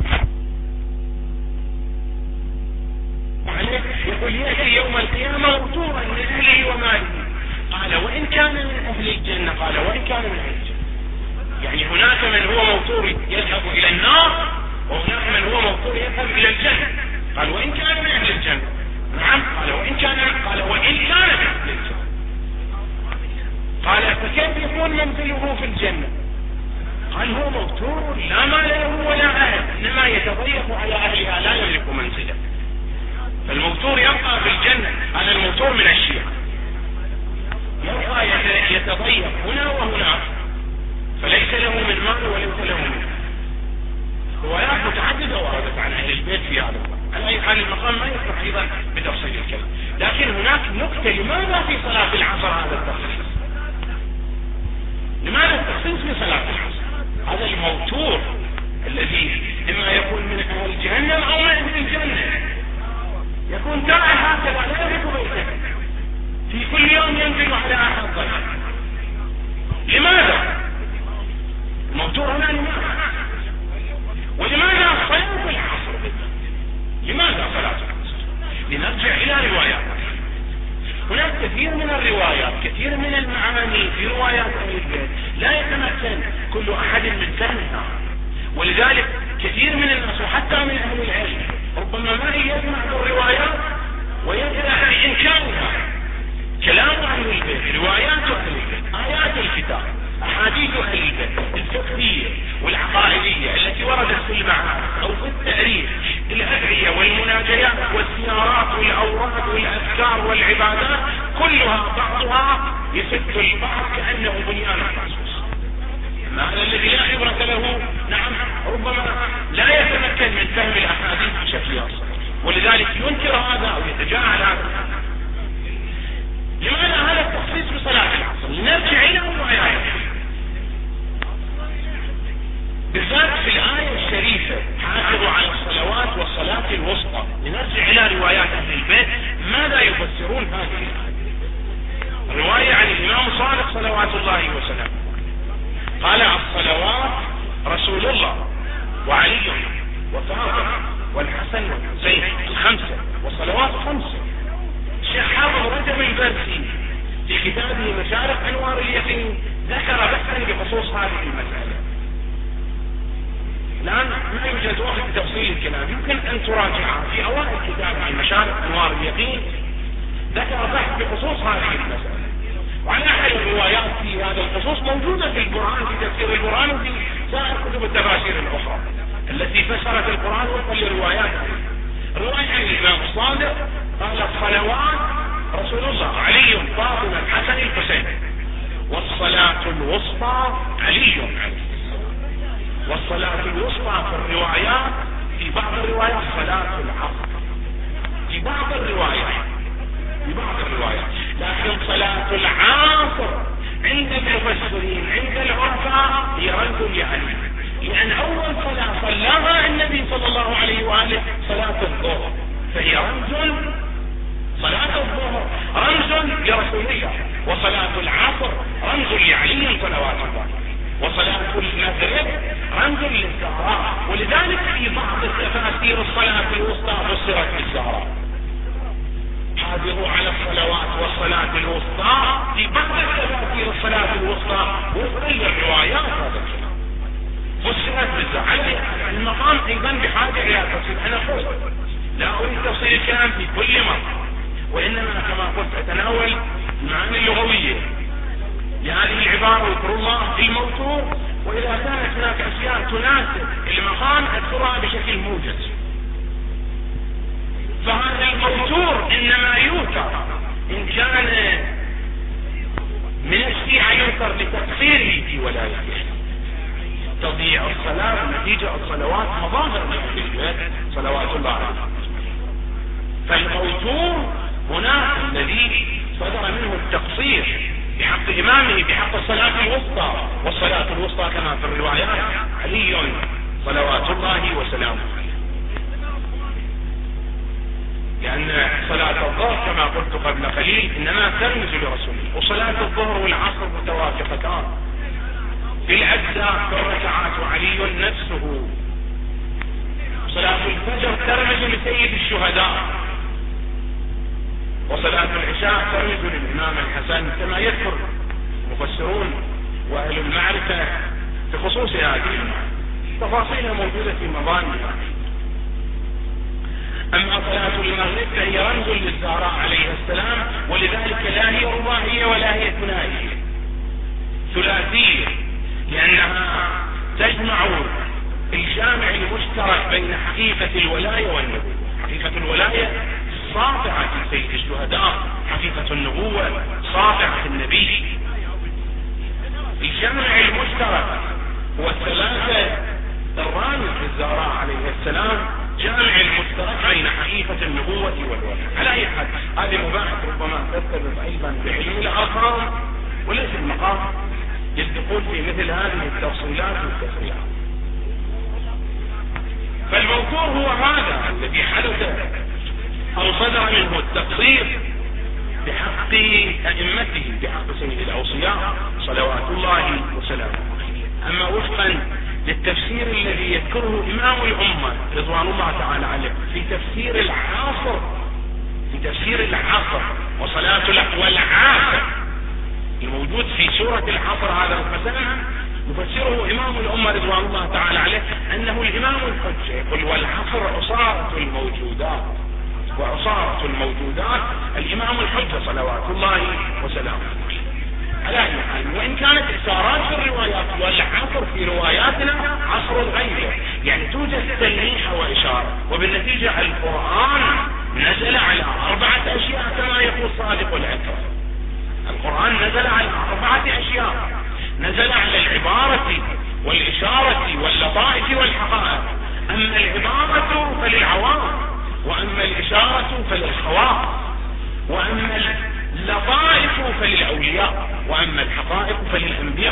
يقول يأتي يوم القيامة موتورا من أهله وماله. قال وإن كان من أهل الجنة، قال وإن كان من أهل الجنة، يعني هناك من هو موتور يذهب إلى النار وهناك من هو موتور يذهب إلى الجنة. قال وإن كان من أهل الجنة، نعم. قال وإن كان قال وإن كان من أهل الجنة، قال فكيف يكون منزله في الجنة؟ قال هو موتور لا مال له ولا أهل، إنما يتضيق على أهلها لا يملك منزله، فالموتور يبقى في الجنة. هذا الموتور من الشيعة يبقى يتضيق هنا وهناك، فليس له من مال وليس له من روايات متعددة وردت عن أهل البيت في هذا. على أي حال المقام ما يصلح أيضا بتفصيل الكلام، لكن هناك نقطة: لماذا في صلاة العصر هذا التخصيص؟ لماذا التخصيص في صلاة العصر؟ هذا الموتور الذي إما يكون من أهل جهنم أو من أهل الجنة يكون داعي هكذا لا يملك بيته، في كل يوم ينزل على أحد ضيف. لماذا؟ الموتور هنا لماذا؟ ولماذا صلاة العصر؟ لماذا صلاة العصر؟ لنرجع إلى روايات. هناك كثير من الروايات، كثير من المعاني في روايات أهل البيت لا يتمكن كل أحد من فهمها، ولذلك كثير من الناس وحتى من أهل العلم ربما ما يسمع بالروايات ويبدأ بإنكارها. كلام أهل البيت، روايات أهل البيت، آيات الكتاب، أحاديث أهل البيت الفقهية والعقائدية التي وردت في المعارف أو في التاريخ، الأدعية والمناجيات والزيارات والأوراد والأذكار والعبادات، كلها بعضها يسد البعض كأنه بنيان محسوس. هذا الذي لا عبرة له نعم ربما لا يتمكن من فهم الأحاديث بشكل أصل، ولذلك ينكر هذا أو يتجاهل هذا. لماذا هذا التخصيص بصلاة العصر؟ لنرجع إلى الروايات بالذات في الآية الشريفة: حافظوا على الصلوات والصلاة الوسطى. لنرجع إلى روايات أهل البيت ماذا يفسرون هذه الآية. رواية عن الإمام الصادق صلوات الله وسلامه قال: الصلوات رسول الله وعلي وفاطمة والحسن والحسين الخمسة، والصلوات خمسة. الشيخ حافظ رجب البرسي في كتابه مشارق أنوار اليقين ذكر بحثا بخصوص هذه المسألة. الآن ما يوجد وقت لتفصيل الكلام، يمكن أن تراجعها في أوائل كتابه مشارق أنوار اليقين، ذكر بحث بخصوص هذه المسألة. وعلى أحد الروايات في هذا الخصوص موجودة في القرآن، في تفسير القرآن وفي سائر كتب التفاسير الأخرى التي فسرت القرآن وفق لرواياته. رواية عن الإمام الصادق قال: الصلوات رسول الله علي فاطمة الحسن الحسين، والصلاة الوسطى علي عليه. والصلاة الوسطى في الروايات، في بعض الروايات صلاة العصر، في بعض الروايات في بعض الروايات لكن صلاة العصر عند المفسرين عند العرفاء هي رمز لعلي، لأن أول صلاة صلاها النبي صلى الله عليه وآله صلاة الظهر، فهي رمز. صلاة الظهر رمز لرسولية، وصلاة العصر رمز لعلي صلوات الله، وصلاة المغرب رمز للزهراء. ولذلك في بعض التفاسير الصلاة الوسطى فسرت بالزهراء. حافظوا على الصلوات والصلاة الوسطى، في بعض التفاسير الصلاة الوسطى وفقا للروايات هذا الكلام فسرت بالزهراء. المقام أيضا بحاجة إلى تفصيل. أنا قلت لا أريد تفصيل الكلام في كل مرة، وإنما كما قلت أتناول المعاني اللغوية لهذه العبارة: يذكر الله في الموتور، وإذا كانت هناك أشياء تناسب المقام أذكرها بشكل موجز. فهذا الموتور إنما يوتر إن كان من الشيعة يوتر يذكر لتقصيره في ولايته. تضييع الصلاة نتيجة الصلوات مظاهر من البيت صلوات الله عليه. فالموتور هنا الذي صدر منه التقصير بحق إمامه بحق الصلاة الوسطى، والصلاة الوسطى كما في الروايات علي صلوات الله وسلامه عليه. لأن صلاة الظهر كما قلت قبل قليل إنما ترمز لرسوله، وصلاة الظهر والعصر متوافقتان في الأجزاء والركعات وعلي نفسه. صلاة الفجر ترمز لسيد الشهداء، وصلاة العشاء ترمز للإمام الحسن كما يذكر المفسرون وأهل المعرفة بخصوص هذه المعنى. تفاصيلها موجودة في مضامنها. أما صلاة المغرب فهي رمز للزهراء عليه السلام، ولذلك لا هي رباعية ولا هي ثنائية، ثلاثية، لأنها تجمع الجامع المشترك بين حقيقة الولاية والنبوة. حقيقة الولاية ساطعة سيد الشهداء، حقيقة النبوة ساطعة النبي. الجامع المشترك هو الثلاثة الرامز للزهراء عليه السلام، جامع المشترك بين حقيقة النبوة والولاية. على أي حال هذه مباحث ربما ترتبط أيضا بعلم الأرقام، وليس المقام يدخل في مثل هذه التفصيلات والتفريعات. فالموضوع هو هذا الذي حدث أو صدر منه التقصير بحق أئمته، بحق سيد الأوصياء صلوات الله وسلامه. أما وفقا للتفسير الذي يذكره إمام الأمة رضوان الله تعالى عليه في تفسير العصر، في تفسير العصر وصلاة والعصر الموجود في سورة العصر، هذا القسم يفسره إمام الأمة رضوان الله تعالى عليه أنه الإمام الحجة، يقول والعصر عصارة الموجودات، وعصارة الموجودات الإمام الحجة صلوات الله وسلامه على أي حال. وإن كانت إشارات في الروايات والعصر في رواياتنا عصر الغيبة، يعني توجد تلميح وإشارة، وبالنتيجة القرآن نزل على أربعة أشياء كما يقول صادق العترة. القرآن نزل على أربعة أشياء، نزل على العبارة والإشارة واللطائف والحقائق. أما العبارة فللعوام، وأما الإشارة فللخواص، وأما اللطائف فللأولياء، وأما الحقائق فللأنبياء.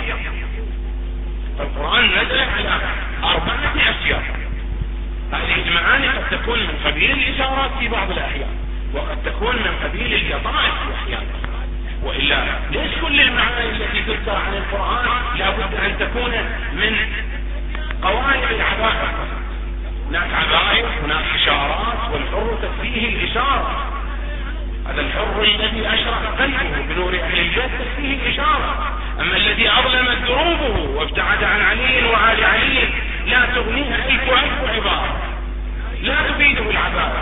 القرآن نزل على أربعة أشياء. هذه المعاني قد تكون من قبيل الإشارات في بعض الأحيان، وقد تكون من قبيل اللطائف في أحيان، وإلا ليس كل المعاني التي تذكر عن القرآن لابد أن تكون من قوالب العبائر. هناك عبائر، هناك إشارات، والحر تكفيه الإشارة. هذا الحر الذي أشرق قلبه بنور أهل البيت تكفيه الإشارة. أما الذي أظلمت دروبه وابتعد عن علي وآل علي لا تغنيه ألف ألف عبارة، لا تفيده العبارة.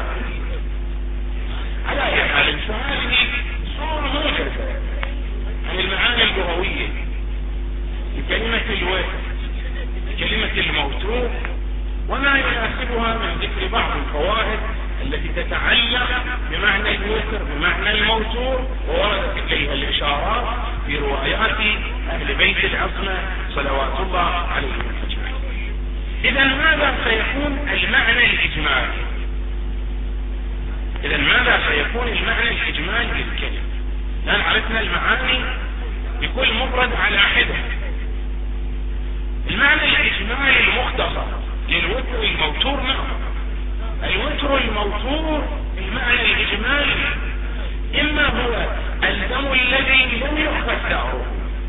على أي حال فهذه صورة موجزة عن المعاني اللغوية لكلمة الوتر، لكلمة الموتور، وما يناسبها من ذكر بعض الفوائد التي تتعلق بمعنى الوتر بمعنى الموتور، ووردت إليها الإشارات في روايات أهل بيت العصمة صلوات الله عليهم أجمعين. إذا ماذا سيكون المعنى الإجمالي؟ إذا ماذا سيكون المعنى الإجمالي للكلمة؟ الآن عرفنا المعاني بكل مفرد على حدة. المعنى الإجمالي المختصر للوتر الموتور معه. الوتر الموتور المعنى الإجمالي إما هو الدم الذي لم يؤخذ ثأره،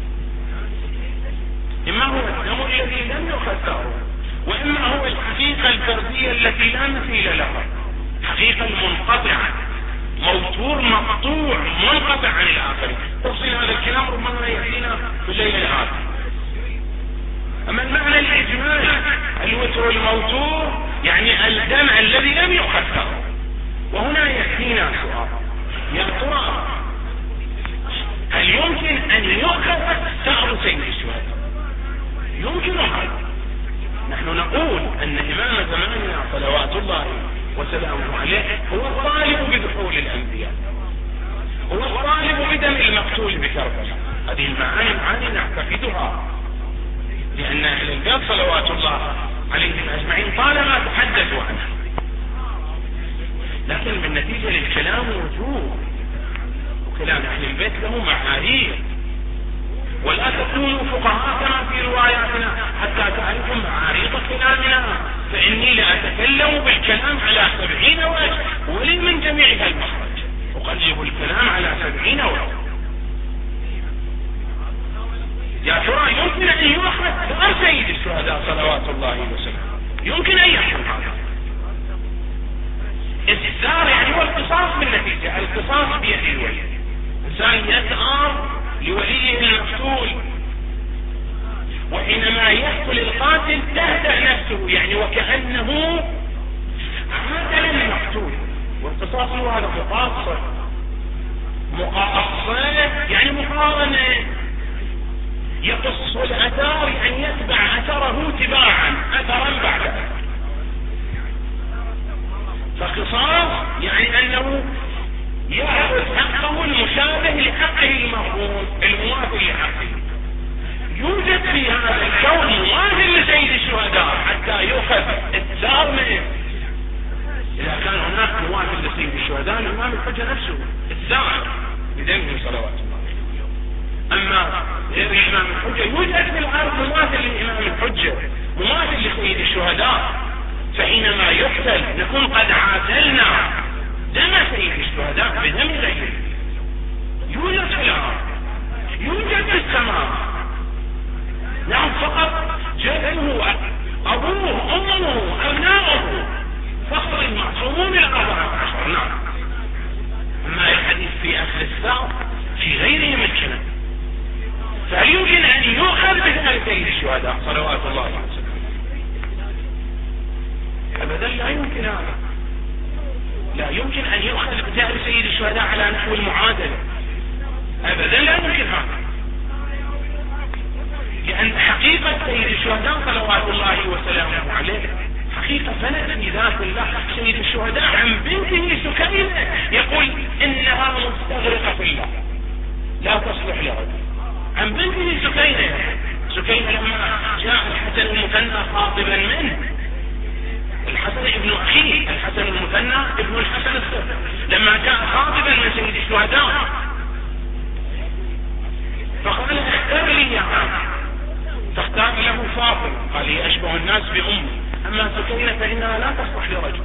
إما هو الدم الذي لم يؤخذ ثأره، وإما هو الحقيقة الفردية التي لا مثيل لها، حقيقة منقطعة، موتور مقطوع منقطع عن الآخرين. تفصيل هذا الكلام ربما يأتينا في الليل الآخر. أما المعنى الإجمالي الوتر الموتور يعني الدم الذي لم يؤخذ ثأره. وهنا يأتينا سؤال، يا ترى هل يمكن أن يؤخذ ثأر سيد الشهداء؟ يمكن هذا. نحن نقول أن إمام زماننا صلوات الله وسلامه عليه هو الطالب بدخول الأنبياء، هو الطالب بدم المقتول بكربلاء. هذه المعاني معاني نعتقدها، لأن أهل البيت صلوات الله عليهم أجمعين طالما تحدثوا عنها، لكن بالنتيجة للكلام وجوه، وكلام أهل البيت له معايير، ولا تكونوا فقهاء كما في رواياتنا حتى تعرفوا معاريض كلامنا، فإني لأتكلم بالكلام على سبعين وجه ولي من جميعها المخرج، أقلب الكلام على سبعين وجه. يا ترى يمكن أن يؤخذ ثمر سيد الشهداء صلوات الله وسلامه؟ يمكن أن يحصل هذا الثار، يعني هو القصاص بالنتيجة، القصاص بيد الولي، إنسان يثار لوليه المقتول، وحينما يقتل القاتل تهدأ نفسه، يعني وكأنه عادل المقتول. والقصاص هو هذا مقاصة، مقاصة يعني مقارنة، يقص الأثار يعني يتبع أثره تباعا أثرا بعد أثر. فقصاص يعني أنه يأخذ حقه المشابه لحقه المرغوب المماثل لحقه. يوجد في هذا الكون مماثل لسيد الشهداء حتى يؤخذ الثار منه. إذا كان هناك مماثل لسيد الشهداء الإمام الحجة نفسه الثار بدمه صلوات الله. أما غير الإمام الحجة يوجد في الأرض مماثل للإمام الحجة، مماثل لسيد الشهداء، فحينما يقتل نكون قد عادلنا دم سيد الشهداء بدم غيره. يوجد في الأرض، يوجد في السماء، نعم، فقط جده أبوه أمه أبناؤه فخر المعصومون الأربعة عشر. نعم. أما الحديث في أهل الثار في غيرهم الكلام، فهل يمكن أن يؤخذ بفعل سيد الشهداء صلوات الله عليه وسلم؟ أبدا لا يمكن هذا، لا يمكن أن يؤخذ بفعل سيد الشهداء على نحو المعادلة، أبدا لا يمكن هذا، لأن حقيقة سيد الشهداء صلوات الله وسلامه عليه حقيقة فنت في ذات الله. سيد الشهداء عن بنته سكينة يقول إنها مستغرقة في الله لا تصلح لرجل، عن بنته سكينة. سكينة لما جاء الحسن المثنى خاطبا منه، الحسن ابن أخيه الحسن المثنى ابن الحسن الصغير، لما جاء خاطبا من سيد الشهداء فقال اختار لي يا عم، فاختار له فاطمة، قال لي أشبه الناس بأمي، أما سكينة فإنها لا تصلح لرجل،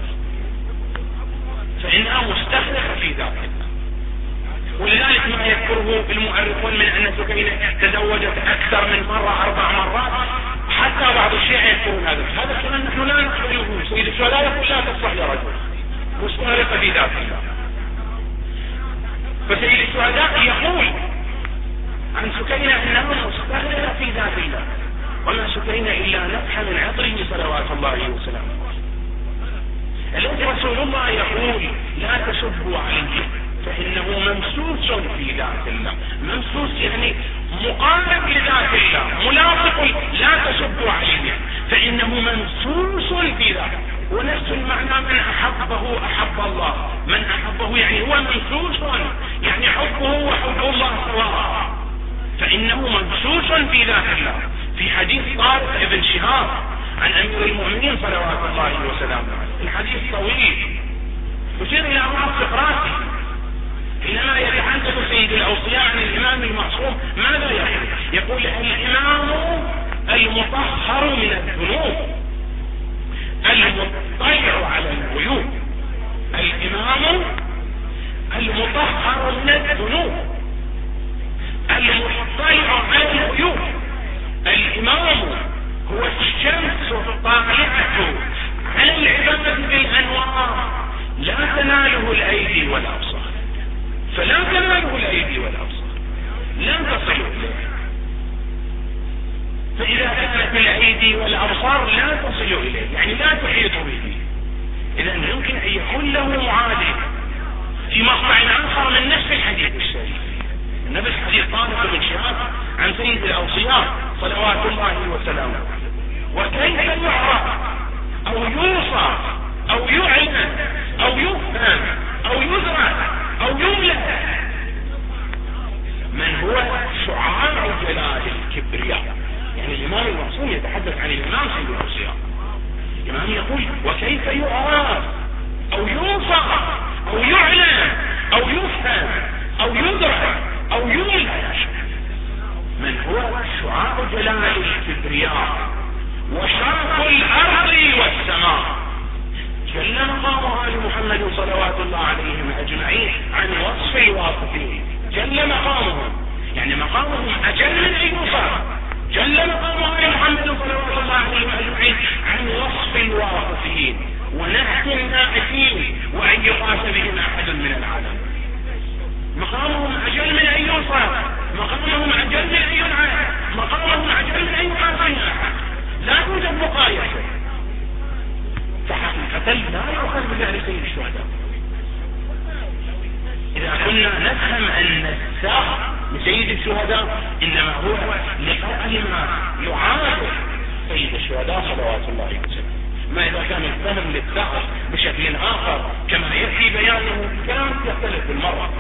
فإنها مستغرقة في ذات الله. ولذلك ما يذكره المؤرخون من أن سكينة تزوجت أكثر من مرة أربع مرات، حتى بعض الشيعة يذكرون هذا هذا الكلام نحن لا نقبله. سيد الشهداء يقول لا تصلح لرجل، مستغرقة في ذات الله. فسيد الشهداء يقول عن سكينة أنها مستغرقة في ذات الله، وما سكينة إلا نفحة من عطره صلوات الله وسلامه. الذي رسول الله يقول لا تسبوا عليه فإنه ممسوس في ذات الله. ممسوس يعني مقارب لذات الله، ملاصق، لا تسبوا عليه فإنه ممسوس في ذاته. ونفس المعنى من أحبه أحب الله، من أحبه يعني هو ممسوس، يعني حبه وحب الله سواء، فإنه ممسوس في ذات الله. في حديث طارق ابن شهاب عن أمير المؤمنين صلوات الله وسلامه عليه، الحديث طويل يشير إلى أمر سقراطي حينما يتحدث سيد الأوصياء عن الإمام المعصوم ماذا يقول؟ يقول الإمام المطهر من الذنوب المطلع على العيوب، الإمام المطهر من الذنوب المطلع على العيوب. الإمام هو الشمس الطالعة على العبادة بالأنوار، لا تناله الأيدي والأبصار، فلا تناله الأيدي والأبصار، لن تصل إليه. فإذا كانت الأيدي والأبصار لا تصل إليه يعني لا تحيط به، إذا يمكن أن يكون له معادل في مقطع آخر من نفس الحديث الشريف، نفس حديث طارق بن شهاب عن سيد الأوصياء صلوات الله وسلامه. وكيف يعرف أو يوصف أو يعلن أو يفهم أو يدرك أو يملك من هو شعاع جلال الكبرياء. يعني الإمام المعصوم يتحدث عن الإمام سيد الأوصياء. الإمام يقول وكيف يعرف أو يوصف أو يعلم أو يفهم أو يدرك أو يملك من هو شعاع جلال الكبرياء وشرف الأرض والسماء. جل مقام آل محمد صلوات الله عليهم أجمعين عن وصف الواصفين. جل مقامهم يعني مقامهم أجل من أي يوصف. جل مقام آل محمد صلوات الله عليهم أجمعين عن وصف الواصفين ونحت الناعتين وأن يقاس بهم أحد من العالم. مقامهم أجل من أن يوصف، مقامهم أجل من أن ينعت، مقامهم أجل من أن يقاس. لا توجد مقايسة. فحقيقة لا يؤخذ بفعل سيد الشهداء. إذا كنا نفهم أن الساق لسيد الشهداء إنما هو لقبل ما يعادل سيد الشهداء صلوات الله عليه وسلم. ما إذا كان الفهم للساق بشكل آخر كما يأتي بيانه كلام يختلف بالمرة.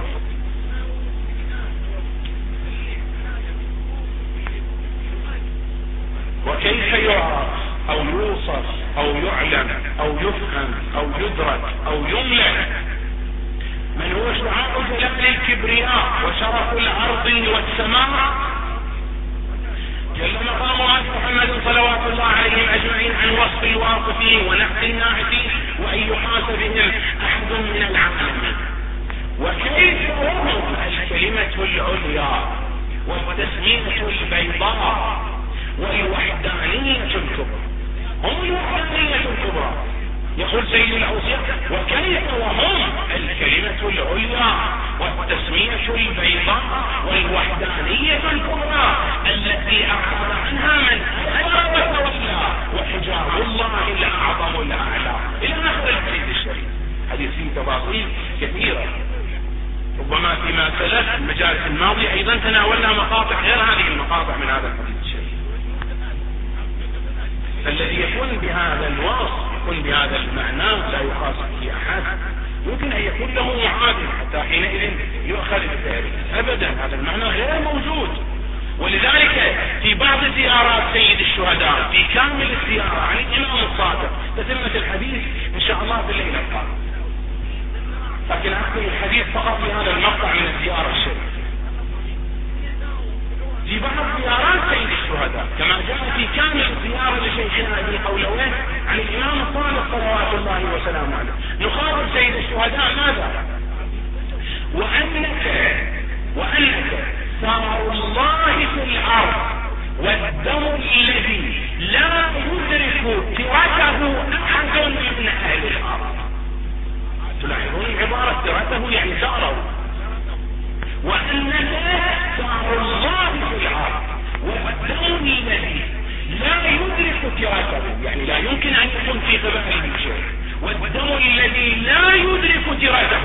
وكيف يعرف أو يوصف أو يعلم أو يفهم أو يدرك أو يملك من هو شعاع جلال الكبرياء وشرف الأرض والسماء. جل مقام آل محمد صلوات الله عليهم أجمعين عن وصف الواصفين ونحت الناعتين وأن يقاس بهم أحد من العالمين. وكيف هم الكلمة العليا والتسمية البيضاء والوحدانية الكبرى. هم الوحدانية الكبرى. يقول سيد الأوصياء وكيف وهم الكلمة العليا والتسمية البيضاء والوحدانية الكبرى التي أعرض عنها من أدبر وتولى وحجاب الله الأعظم الأعلى إلى آخر الحديث الشريف. حديث فيه تفاصيل كثيرة. ربما فيما سلف المجالس الماضية أيضا تناولنا مقاطع غير هذه المقاطع من هذا الحديث الشريف. فالذي يكون بهذا الوصف يكون بهذا المعنى لا يقاس به أحد يمكن أن يكون له معادل حتى حينئذ يؤخذ بذلك. أبدا هذا المعنى غير موجود. ولذلك في بعض زيارات سيد الشهداء في كامل الزيارة عن الإمام الصادق تتمة الحديث إن شاء الله في الليلة القادمة. لكن أختم الحديث فقط بهذا المقطع من الزيارة الشريفة. في بعض زيارات سيد الشهداء كما جاء في كامل الزيارة لشيخنا ابن قولوين عن الإمام الصادق صلوات الله وسلامه عليه نخاطب سيد الشهداء ماذا؟ وأنك وأنك ثار الله في الأرض والدم الذي لا يدرك تركه أحد من أهل الأرض. تلاحظون العبارة تركه يعني ثاره. وأنك ثار الله في الأرض والدم الذي لا يدرك تركه يعني لا يمكن أن يكون في قبائله شيء. والدم الذي لا يدرك تركه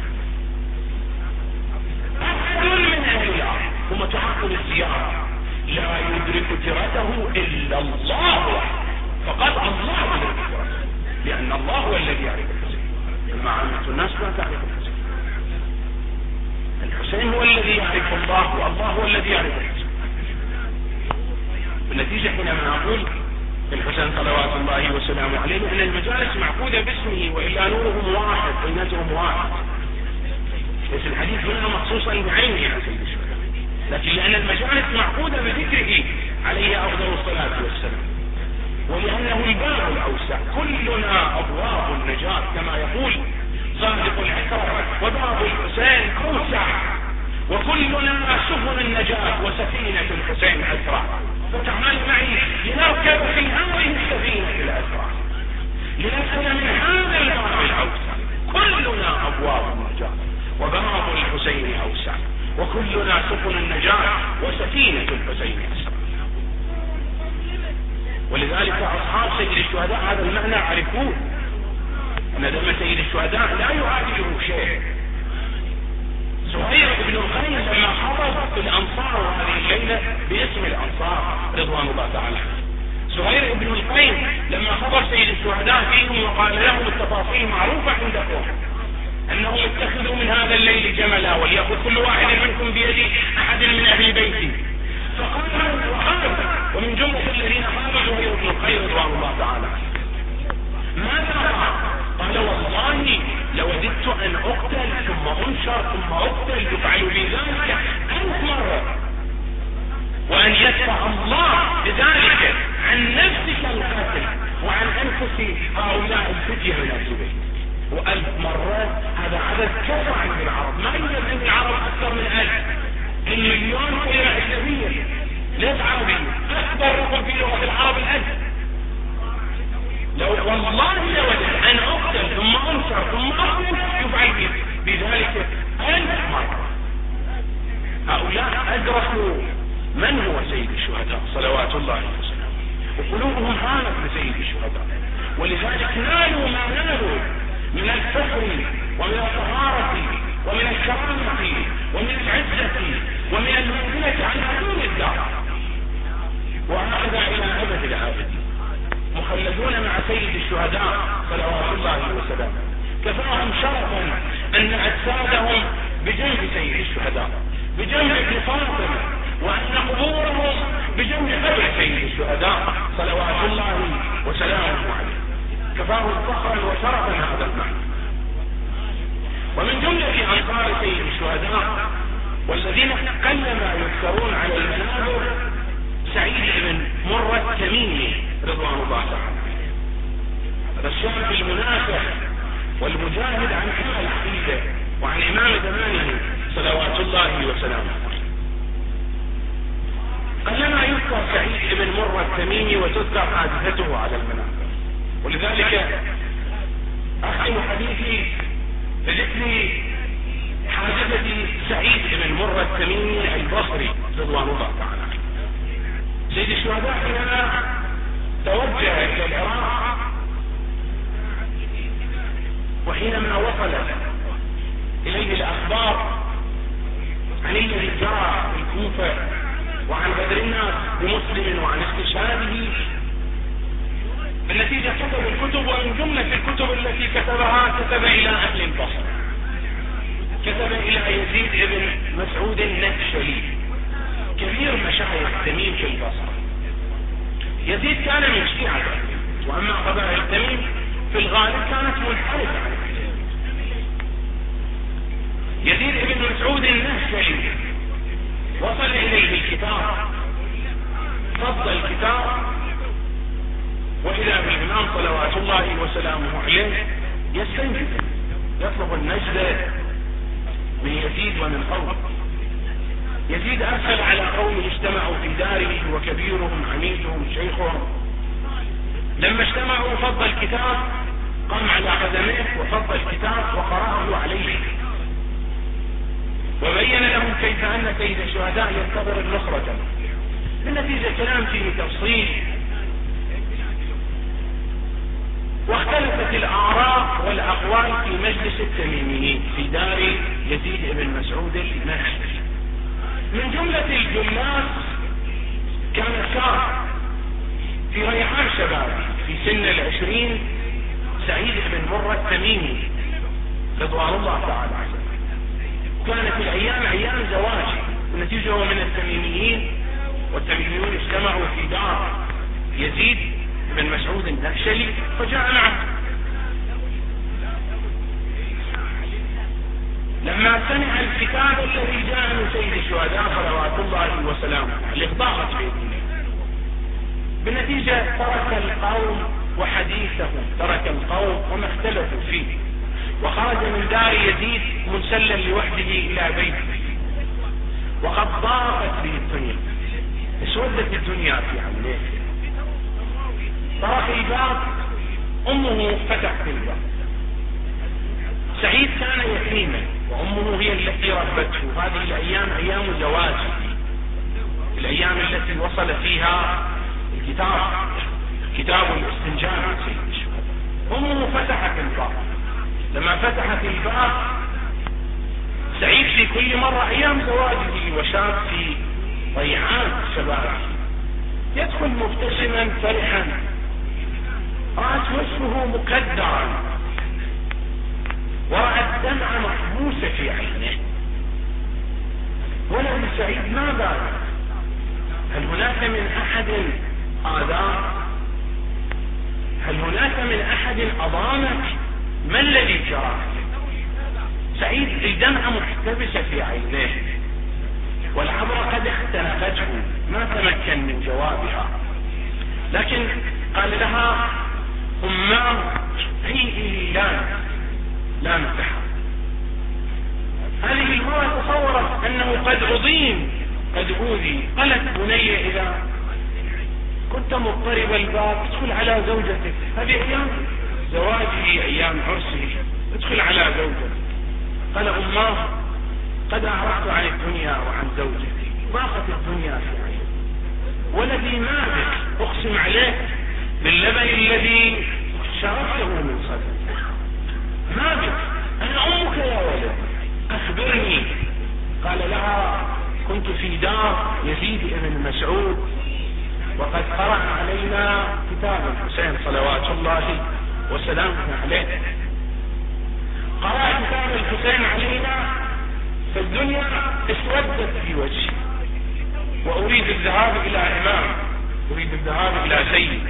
أحد من أهل الأرض. ثم تعقل الزيارة لا يدرك تركه إلا الله فقط. الله يدرك تركه لأن الله هو الذي يعرف الحسين. أما عامة الناس لا تعرف الحسين. الحسين هو الذي يعرف الله والله هو الذي يعرف الحسين. بالنتيجة حينما نقول الحسين صلوات الله وسلامه عليه أن المجالس معقودة باسمه وإلا نورهم واحد قيمتهم واحد. ليس الحديث هنا مخصوصا بعينه عن سيد الشهداء لكن لأن المجالس معقودة بذكره عليه أفضل الصلاة والسلام ولأنه الباب الأوسع. كلنا أبواب النجاة كما يقول صادق العترة وباب الحسين أوسع وكلنا سفن النجاة وسفينة الحسين أسرع. فتعال معي لنركب في هذه السفينة الأسرع لنسأل من هذا الباب الأوسع. كلنا أبواب النجاة وباب الحسين أوسع وكلنا سفن النجاة وسفينة الحسين أسرع. ولذلك أصحاب سيد الشهداء هذا المعنى عرفوه أن دم سيد الشهداء لا يعادله شيء. زهير بن القيم لما خطب في الأنصار هذه الليلة باسم الأنصار رضوان الله تعالى زهير بن القيم لما خطب سيد الشهداء فيهم وقال لهم التفاصيل معروفة عندكم أنهم اتخذوا من هذا الليل جملا وليأخذ كل واحد منكم بيد أحد من أهل بيته. فقال وقال ومن جملة الذين قالوا زهير بن الخير رضوان الله تعالى ماذا قال؟ قال والله لوددت أن أقتل ثم أنشر ثم أقتل يفعل بي ذلك ألف مرة، وأن يدفع الله بذلك عن نفسك القتل وعن أنفس هؤلاء الفتية من أهل بيت. وألف مرة هذا عدد كثر عند العرب، ما يوجد عند العرب أكثر من ألف. المليون كلمة أجنبية ليس عربية، أكبر رقم في لغة العرب الألف. لو والله لوددت أن أقتل ثم أنشر ثم أقتل يفعل بذلك ألف مرة. هؤلاء أدركوا من هو سيد الشهداء صلوات الله وسلامه، وقلوبهم هانت بسيد الشهداء، ولذلك نالوا ما نالوا من الفخر ومن الطهارة ومن الكرامة ومن العزة ومن المنزلة على دون الدار، وهكذا إلى أبد الآبدين مخلدون مع سيد الشهداء صلوات الله وسلامه. كفاهم شرفا أن أجسادهم بجنب سيد الشهداء بجنب ابن فاطمة، وأن قبورهم بجنب قبر سيد الشهداء صلوات الله وسلامه عليه. كفاهم فخرا وشرفا هذا المعنى. ومن جملة أنصار سيد الشهداء والذين قلما يذكرون على المنابر سعيد بن مرة التميمي رضوان الله تعالى، هذا الشاب المنافع والمجاهد عن حمى العقيدة وعن إمام زمانه صلوات الله وسلامه. قلما يذكر سعيد بن مرة التميمي وتذكر حادثته على المنابر، ولذلك أختم حديثي بذكر حادثة سعيد بن مرة التميمي البصري رضوان الله تعالى. سيد الشهداء حينما توجه إلى العراق وحينما وصل إليه الأخبار عن الذي جرى في الكوفة وعن بدر الناس بمسلم وعن استشهاده، بالنتيجة كتب الكتب، ومن جملة الكتب التي كتبها كتب إلى أهل البصر، كتب إلى يزيد بن مسعود النكشلي كبير مشايخ تميم في البصرة. يزيد كان من شيعة، وأما قبائل تميم في الغالب كانت منحرفة. يزيد بن مسعود النكشلي وصل إليه الكتاب، فضل الكتاب، وإذا بالإمام صلوات الله وسلامه عليه يستنجد يطلب النجدة من يزيد ومن قومه. يزيد أرسل على قوم اجتمعوا في داره وكبيرهم عميدهم شيخهم. لما اجتمعوا فضل الكتاب، قام على قدميه وفضل الكتاب وقرأه عليه، وبين لهم كيف أن سيد الشهداء ينتظر النصرة. بالنتيجة كلام فيه تفصيل، واختلفت الآراء والأقوال في مجلس التميميين في دار يزيد بن مسعود النكشلي. من جملة الجلاس كان شاب في ريحان شبابه في سن العشرين، سعيد بن مرة التميمي رضوان الله تعالى عنه. كانت الأيام أيام زواج، والنتيجة هو من التميميين، والتميميون اجتمعوا في دار يزيد بن مسعود النكشلي فجاء معه. لما سمع الكتاب الذي جاء من سيد الشهداء صلوات الله وسلامه عليه ضاقت في دينه. بالنتيجة ترك القوم وحديثهم، ترك القوم وما اختلفوا فيه، وخرج من دار يزيد منسلا لوحده إلى بيته. وقد ضاقت به الدنيا، اسودت الدنيا في عينيه. طرق الباب، أمه فتحت الباب. سعيد كان يتيما وأمه هي التي ربته. هذه الأيام أيام زواجه، الأيام التي وصل فيها الكتاب، كتاب الاستنجاء عن سيد الشهداء. أمه فتحت الباب. لما فتحت الباب، سعيد في كل مرة أيام زواجه وشاب في ريعان شبابه يدخل مبتسما فرحا، رأت وجهه مكدرا، ورأى الدمعة محبوسة في عينه. ولد سعيد ما بال، هل هناك من أحد آذاك؟ هل هناك من أحد أضامك؟ ما الذي جرى؟ سعيد الدمعة محتبسة في عينيه، والعبرة قد اختنقته، ما تمكن من جوابها، لكن قال لها أماه هيئي لا لا نتحر. هذه المرأة تصورت أنه قد أضيم، قد أوذي. قالت بني إذا كنت مضطرب الباب ادخل على زوجتك، هذه أيام زواجه أيام عرسه، ادخل على زوجتك. قال أماه قد أعرضت عن الدنيا وعن زوجتي، ضاقت الدنيا في عيني، ولدي ما بك، أقسم عليك باللبن الذي شربته من صدرك، ما بك، أنا أمك يا ولد، أخبرني. قال لها كنت في دار يزيد بن مسعود، وقد قرأ علينا كتاب الحسين صلوات الله وسلامه عليه. قرأ كتاب الحسين علينا فالدنيا اسودت في وجهي، وأريد الذهاب إلى إمام، أريد الذهاب إلى سيد.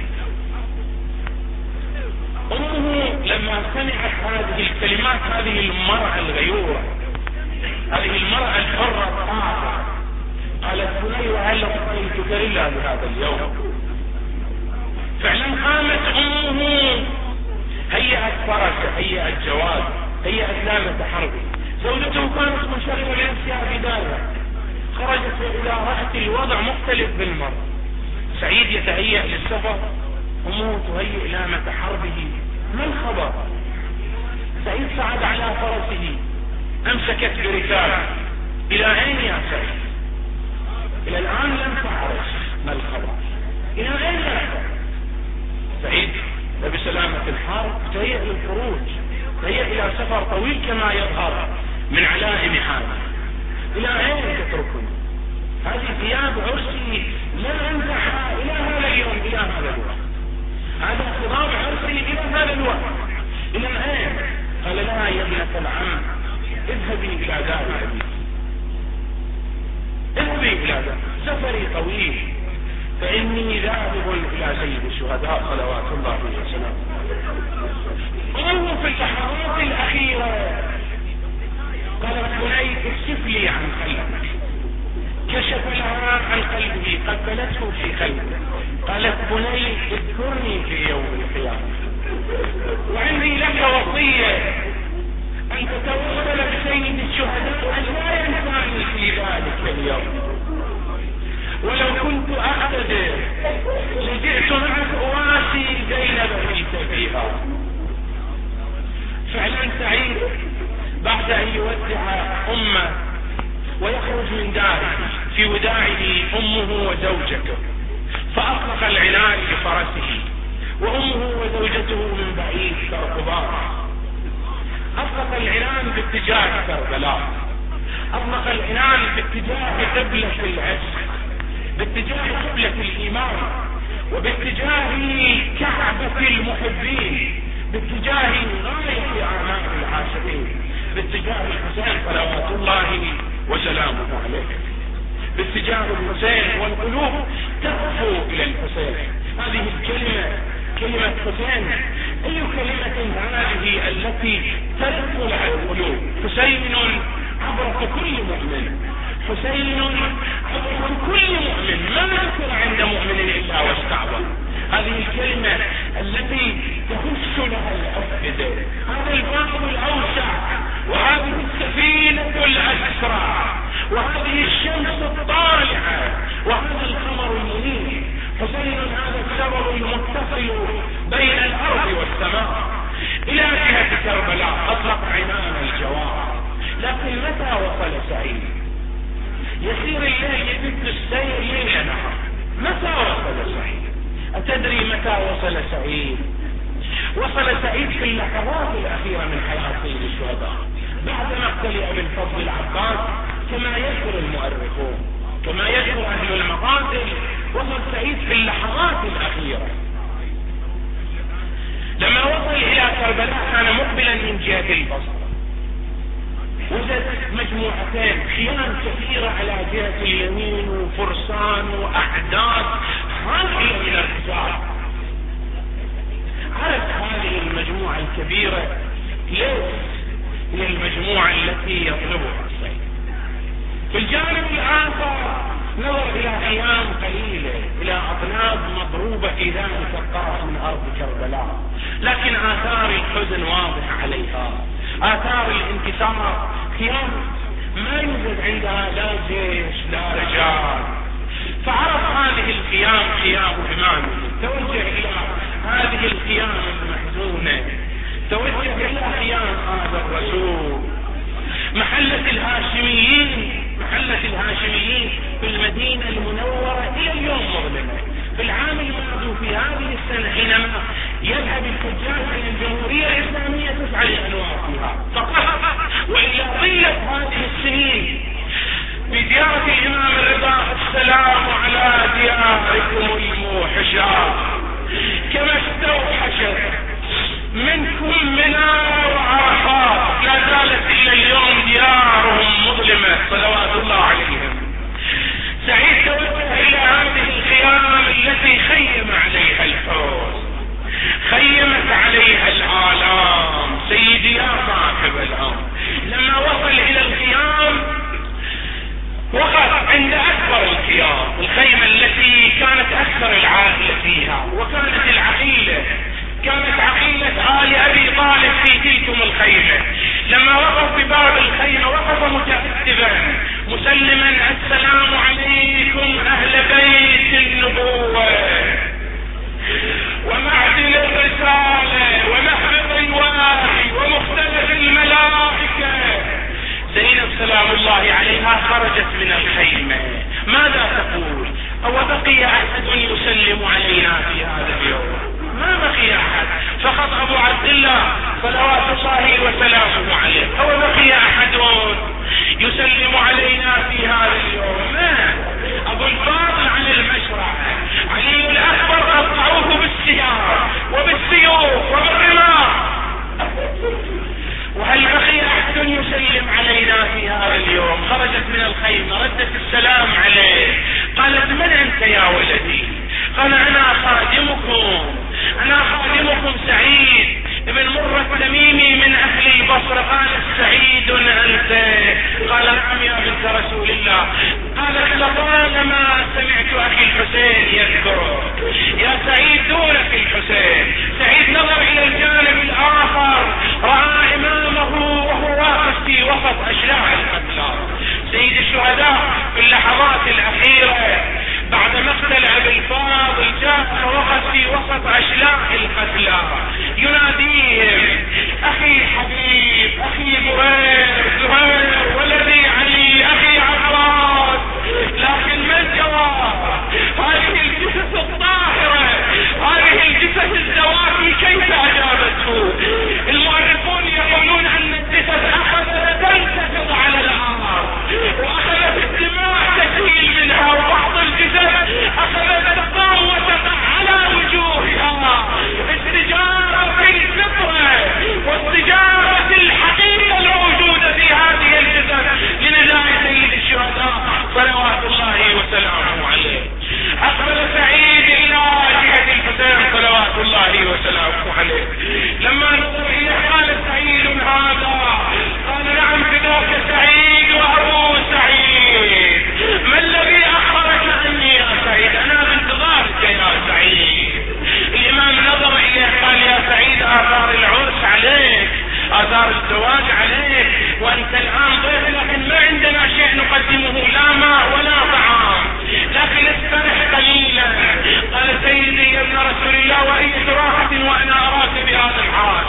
أمه لما سمعت هذه الكلمات، هذه المرأة الغيورة، هذه المرأة الحرة الطاهرة، قالت بني وهل رأيتك إلا بهذا اليوم. فعلا قامت أمه، هيأت فرسه، هيأت جواد، هيأت لامة حربه. زوجته كانت منشغلة بنفسها بداية، خرجت إلى رأت الوضع مختلف بالمرة. سعيد يتهيأ للسفر، أمه تهيئ لامة حربه، ما الخبر؟ سعيد صعد على فرسه، أمسكت بركابه. إلى أين يا سعيد؟ إلى الآن لم تعرف ما الخبر، إلى أين نحن؟ سعيد بسلامة الحرب تهيئ للخروج، تهيئ إلى سفر طويل كما يظهر من علائم حاله. إلى أين تتركني؟ هذه ثياب عرسي لا أنزعها إلى هذا اليوم، إلى هذا الوقت، هذا خضاب عرسي إلى هذا الوقت، إلى أين؟ قال لها يا ابنة العم اذهبي إلى دار أبيك، اذهبي إلى دار، سفري طويل، فإني ذاهب إلى سيد الشهداء صلوات الله وسلامه. قالوا في اللحظات الأخيرة قالت بني اكشف لي عن قلبك، كشف لها عن قلبه، قبلته في قلبه. قالت بني اذكرني في يوم القيامة، وعندي لك وصية أن تتوصل بسيد الشهداء أن لا ينساني في ذلك اليوم، ولو كنت أقتدر لجئت معك أواسي زينب بنت فيها. فعلا سعيد بعد أن يودع أمه ويخرج من داره في وداعه أمه وزوجته، فأطلق العنان لفرسه، وأمه وزوجته من بعيد كركبان. أطلق العنان باتجاه كربلاء، أطلق العنان باتجاه قبلة العشق، باتجاه قبلة الإيمان، وباتجاه كعبة المحبين، باتجاه غاية أعمال العاشقين، باتجاه الحسين صلوات الله وسلامه عليه، باتجاه الحسين، والقلوب تهفو إلى الحسين. هذه الكلمة كلمة حسين، أي كلمة هذه التي تلف لها القلوب؟ حسين عبرة كل مؤمن، حسين عبرة كل مؤمن، ما نذكر عند مؤمن إلا واستعبر. هذه الكلمة التي تخش لها الأفئدة، هذا الباب الأوسع، وهذه السفينة الأسرع، وهذه الشمس الطالعة، وهذا القمر المنير. حسين هذا السبب المتصل بين الأرض والسماء إلى جهة كربلاء، أطلق عنان الجوار. لكن متى وصل سعيد؟ يسير الليل يبت السير ليل نهار، متى وصل سعيد؟ أتدري متى وصل سعيد؟ وصل سعيد في اللحظات الأخيرة من حياة سيد الشهداء بعد مقتل أبي الفضل العباس، كما يذكر المؤرخون، كما يذكر أهل المقاتل. وصل سعيد في اللحظات الأخيرة. لما وصل إلى كربلاء كان مقبلا من جهة البصرة، وجد مجموعتين خيام كثيرة على جهة اليمين وفرسان وأعداد خافية من الحجار. عرف هذه المجموعة الكبيرة ليس هي المجموعة التي يطلبها الصيد. في الجانب الآخر نظر إلى خيام قليلة، إلى أطناب مضروبة في ذلك الطرف من أرض كربلاء، لكن آثار الحزن واضحة عليها، آثار الانكسار. خيام ما يوجد عندها لا جيش لا رجال. فعرف هذه الخيام خيام إمامه، توجه إلى هذه الخيام المحزونة، توجه إلى خيام هذا الرسول. محلة الهاشميين محلة الهاشميين في المدينة المنورة إلى اليوم مظلمة. في العام الماضي في هذه السنة حينما يذهب الحجاج إلى الجمهورية الإسلامية تفعل الأنوار فيها فقط، وإلا طيلة هذه السنين في زيارة الإمام الرضا السلام على دياركم الموحشات كما استوحشت منكم منى وعرفات لا زالت إلى اليوم ديارهم مظلمة صلوات الله عليهم. سعيد توجه إلى هذه الخيام التي خيم عليها الحوز، خيمت عليها الآلام. سيدي يا صاحب الأمر، لما وصل إلى الخيام وقف عند أكبر الخيام، الخيمة التي كانت أكثر العائلة فيها، وكانت العقيلة كانت عقيلة آل أبي طالب في تلكم الخيمة. لما وقف بباب الخيمة وقف متأدبا مسلما السلام عليكم أهل بيت النبوة ومعدن الرسالة ومحفظ الوحي ومختلف الملائكة. زينب سلام الله عليها خرجت من الخيمة. ماذا تقول؟ أو بقي أحد يسلم علينا في هذا اليوم؟ ما بقي أحد. فقط أبو عبد الله صلوات الله وسلامه عليه. أو بقي أحد يسلم علينا في هذا اليوم؟ ما أبو الفاضل عن المشرع، علي الأكبر قطعوه بالسيارة وبالسيوف وبالرماح. وهل بقي أحد يسلم علينا في هذا اليوم؟ خرجت من الخيمة ردت السلام عليه، قالت من أنت يا ولدي؟ قال أنا خادمكم أنا خادمكم سعيد ابن مرة التميمي من أهل البصرة. قال سعيد أنت؟ قال نعم يا بنت رسول الله. قالت لطالما سمعت أخي الحسين يذكره. يا سعيد دونك الحسين. سعيد نظر إلى الجانب الآخر رأى إمامه وهو واقف في وسط أشلاء القتلى. سيد الشهداء في اللحظات الأخيرة بعد مقتل أبي الفاضل جاء ووقف في وسط أشلاء القتلى يناديهم أخي حبيب أخي برير زهير ولدي علي أخي عباس. لكن من جواب؟ هذه الجثث الطاهرة، هذه الجثث الزواكي كيف أجابته؟ المؤرخون يقولون أن الجثث أخذت تنتفض على الأرض وأخذت الدماء تسيل منها، وبعض الجثث أخذت تقام وتقع على وجوهها. استجارة الفطرة واستجارة الحقيقة الموجودة في هذه الجثث لنداء سيد الشهداء صلوات الله وسلامه عليه. أقبل سعيد إلى جهة الحسين صلوات الله وسلامه عليه. لما نظر إليه قال سعيد هذا؟ قال نعم فداك سعيد وأبو سعيد. ما الذي أخرك عني يا سعيد؟ أنا بانتظارك يا سعيد. الإمام نظر إليه قال يا سعيد آثار العرس عليك، آثار الزواج عليك، وأنت الآن ضيف، لكن ما عندنا شيء نقدمه لا ماء ولا طعام، لكن استرح قليلا. قال سيدي يا ابن رسول الله وأية راحة وأنا أراك بهذا الحال.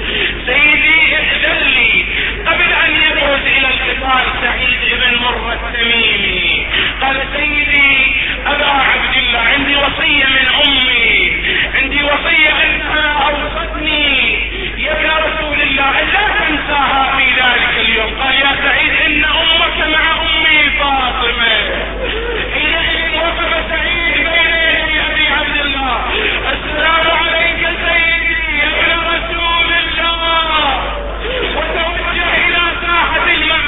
سيدي ائذن لي قبل أن يبرز إلى القتال سعيد بن مرة التميمي. قال سيدي أبا عبد الله عندي وصية من أمي، عندي وصية أنها أوصتني يا ابن رسول الله لا تنساها في ذلك اليوم. قال يا سعيد إن أمك مع أمي فاطمة. حينئذ وقف سعيد بين يدي أبي عبد الله. السلام عليك سيدي يا ابن رسول الله. وتوجه إلى ساحة الماء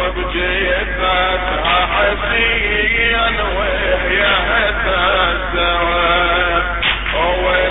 بجيفتها حسين وهي هتسوى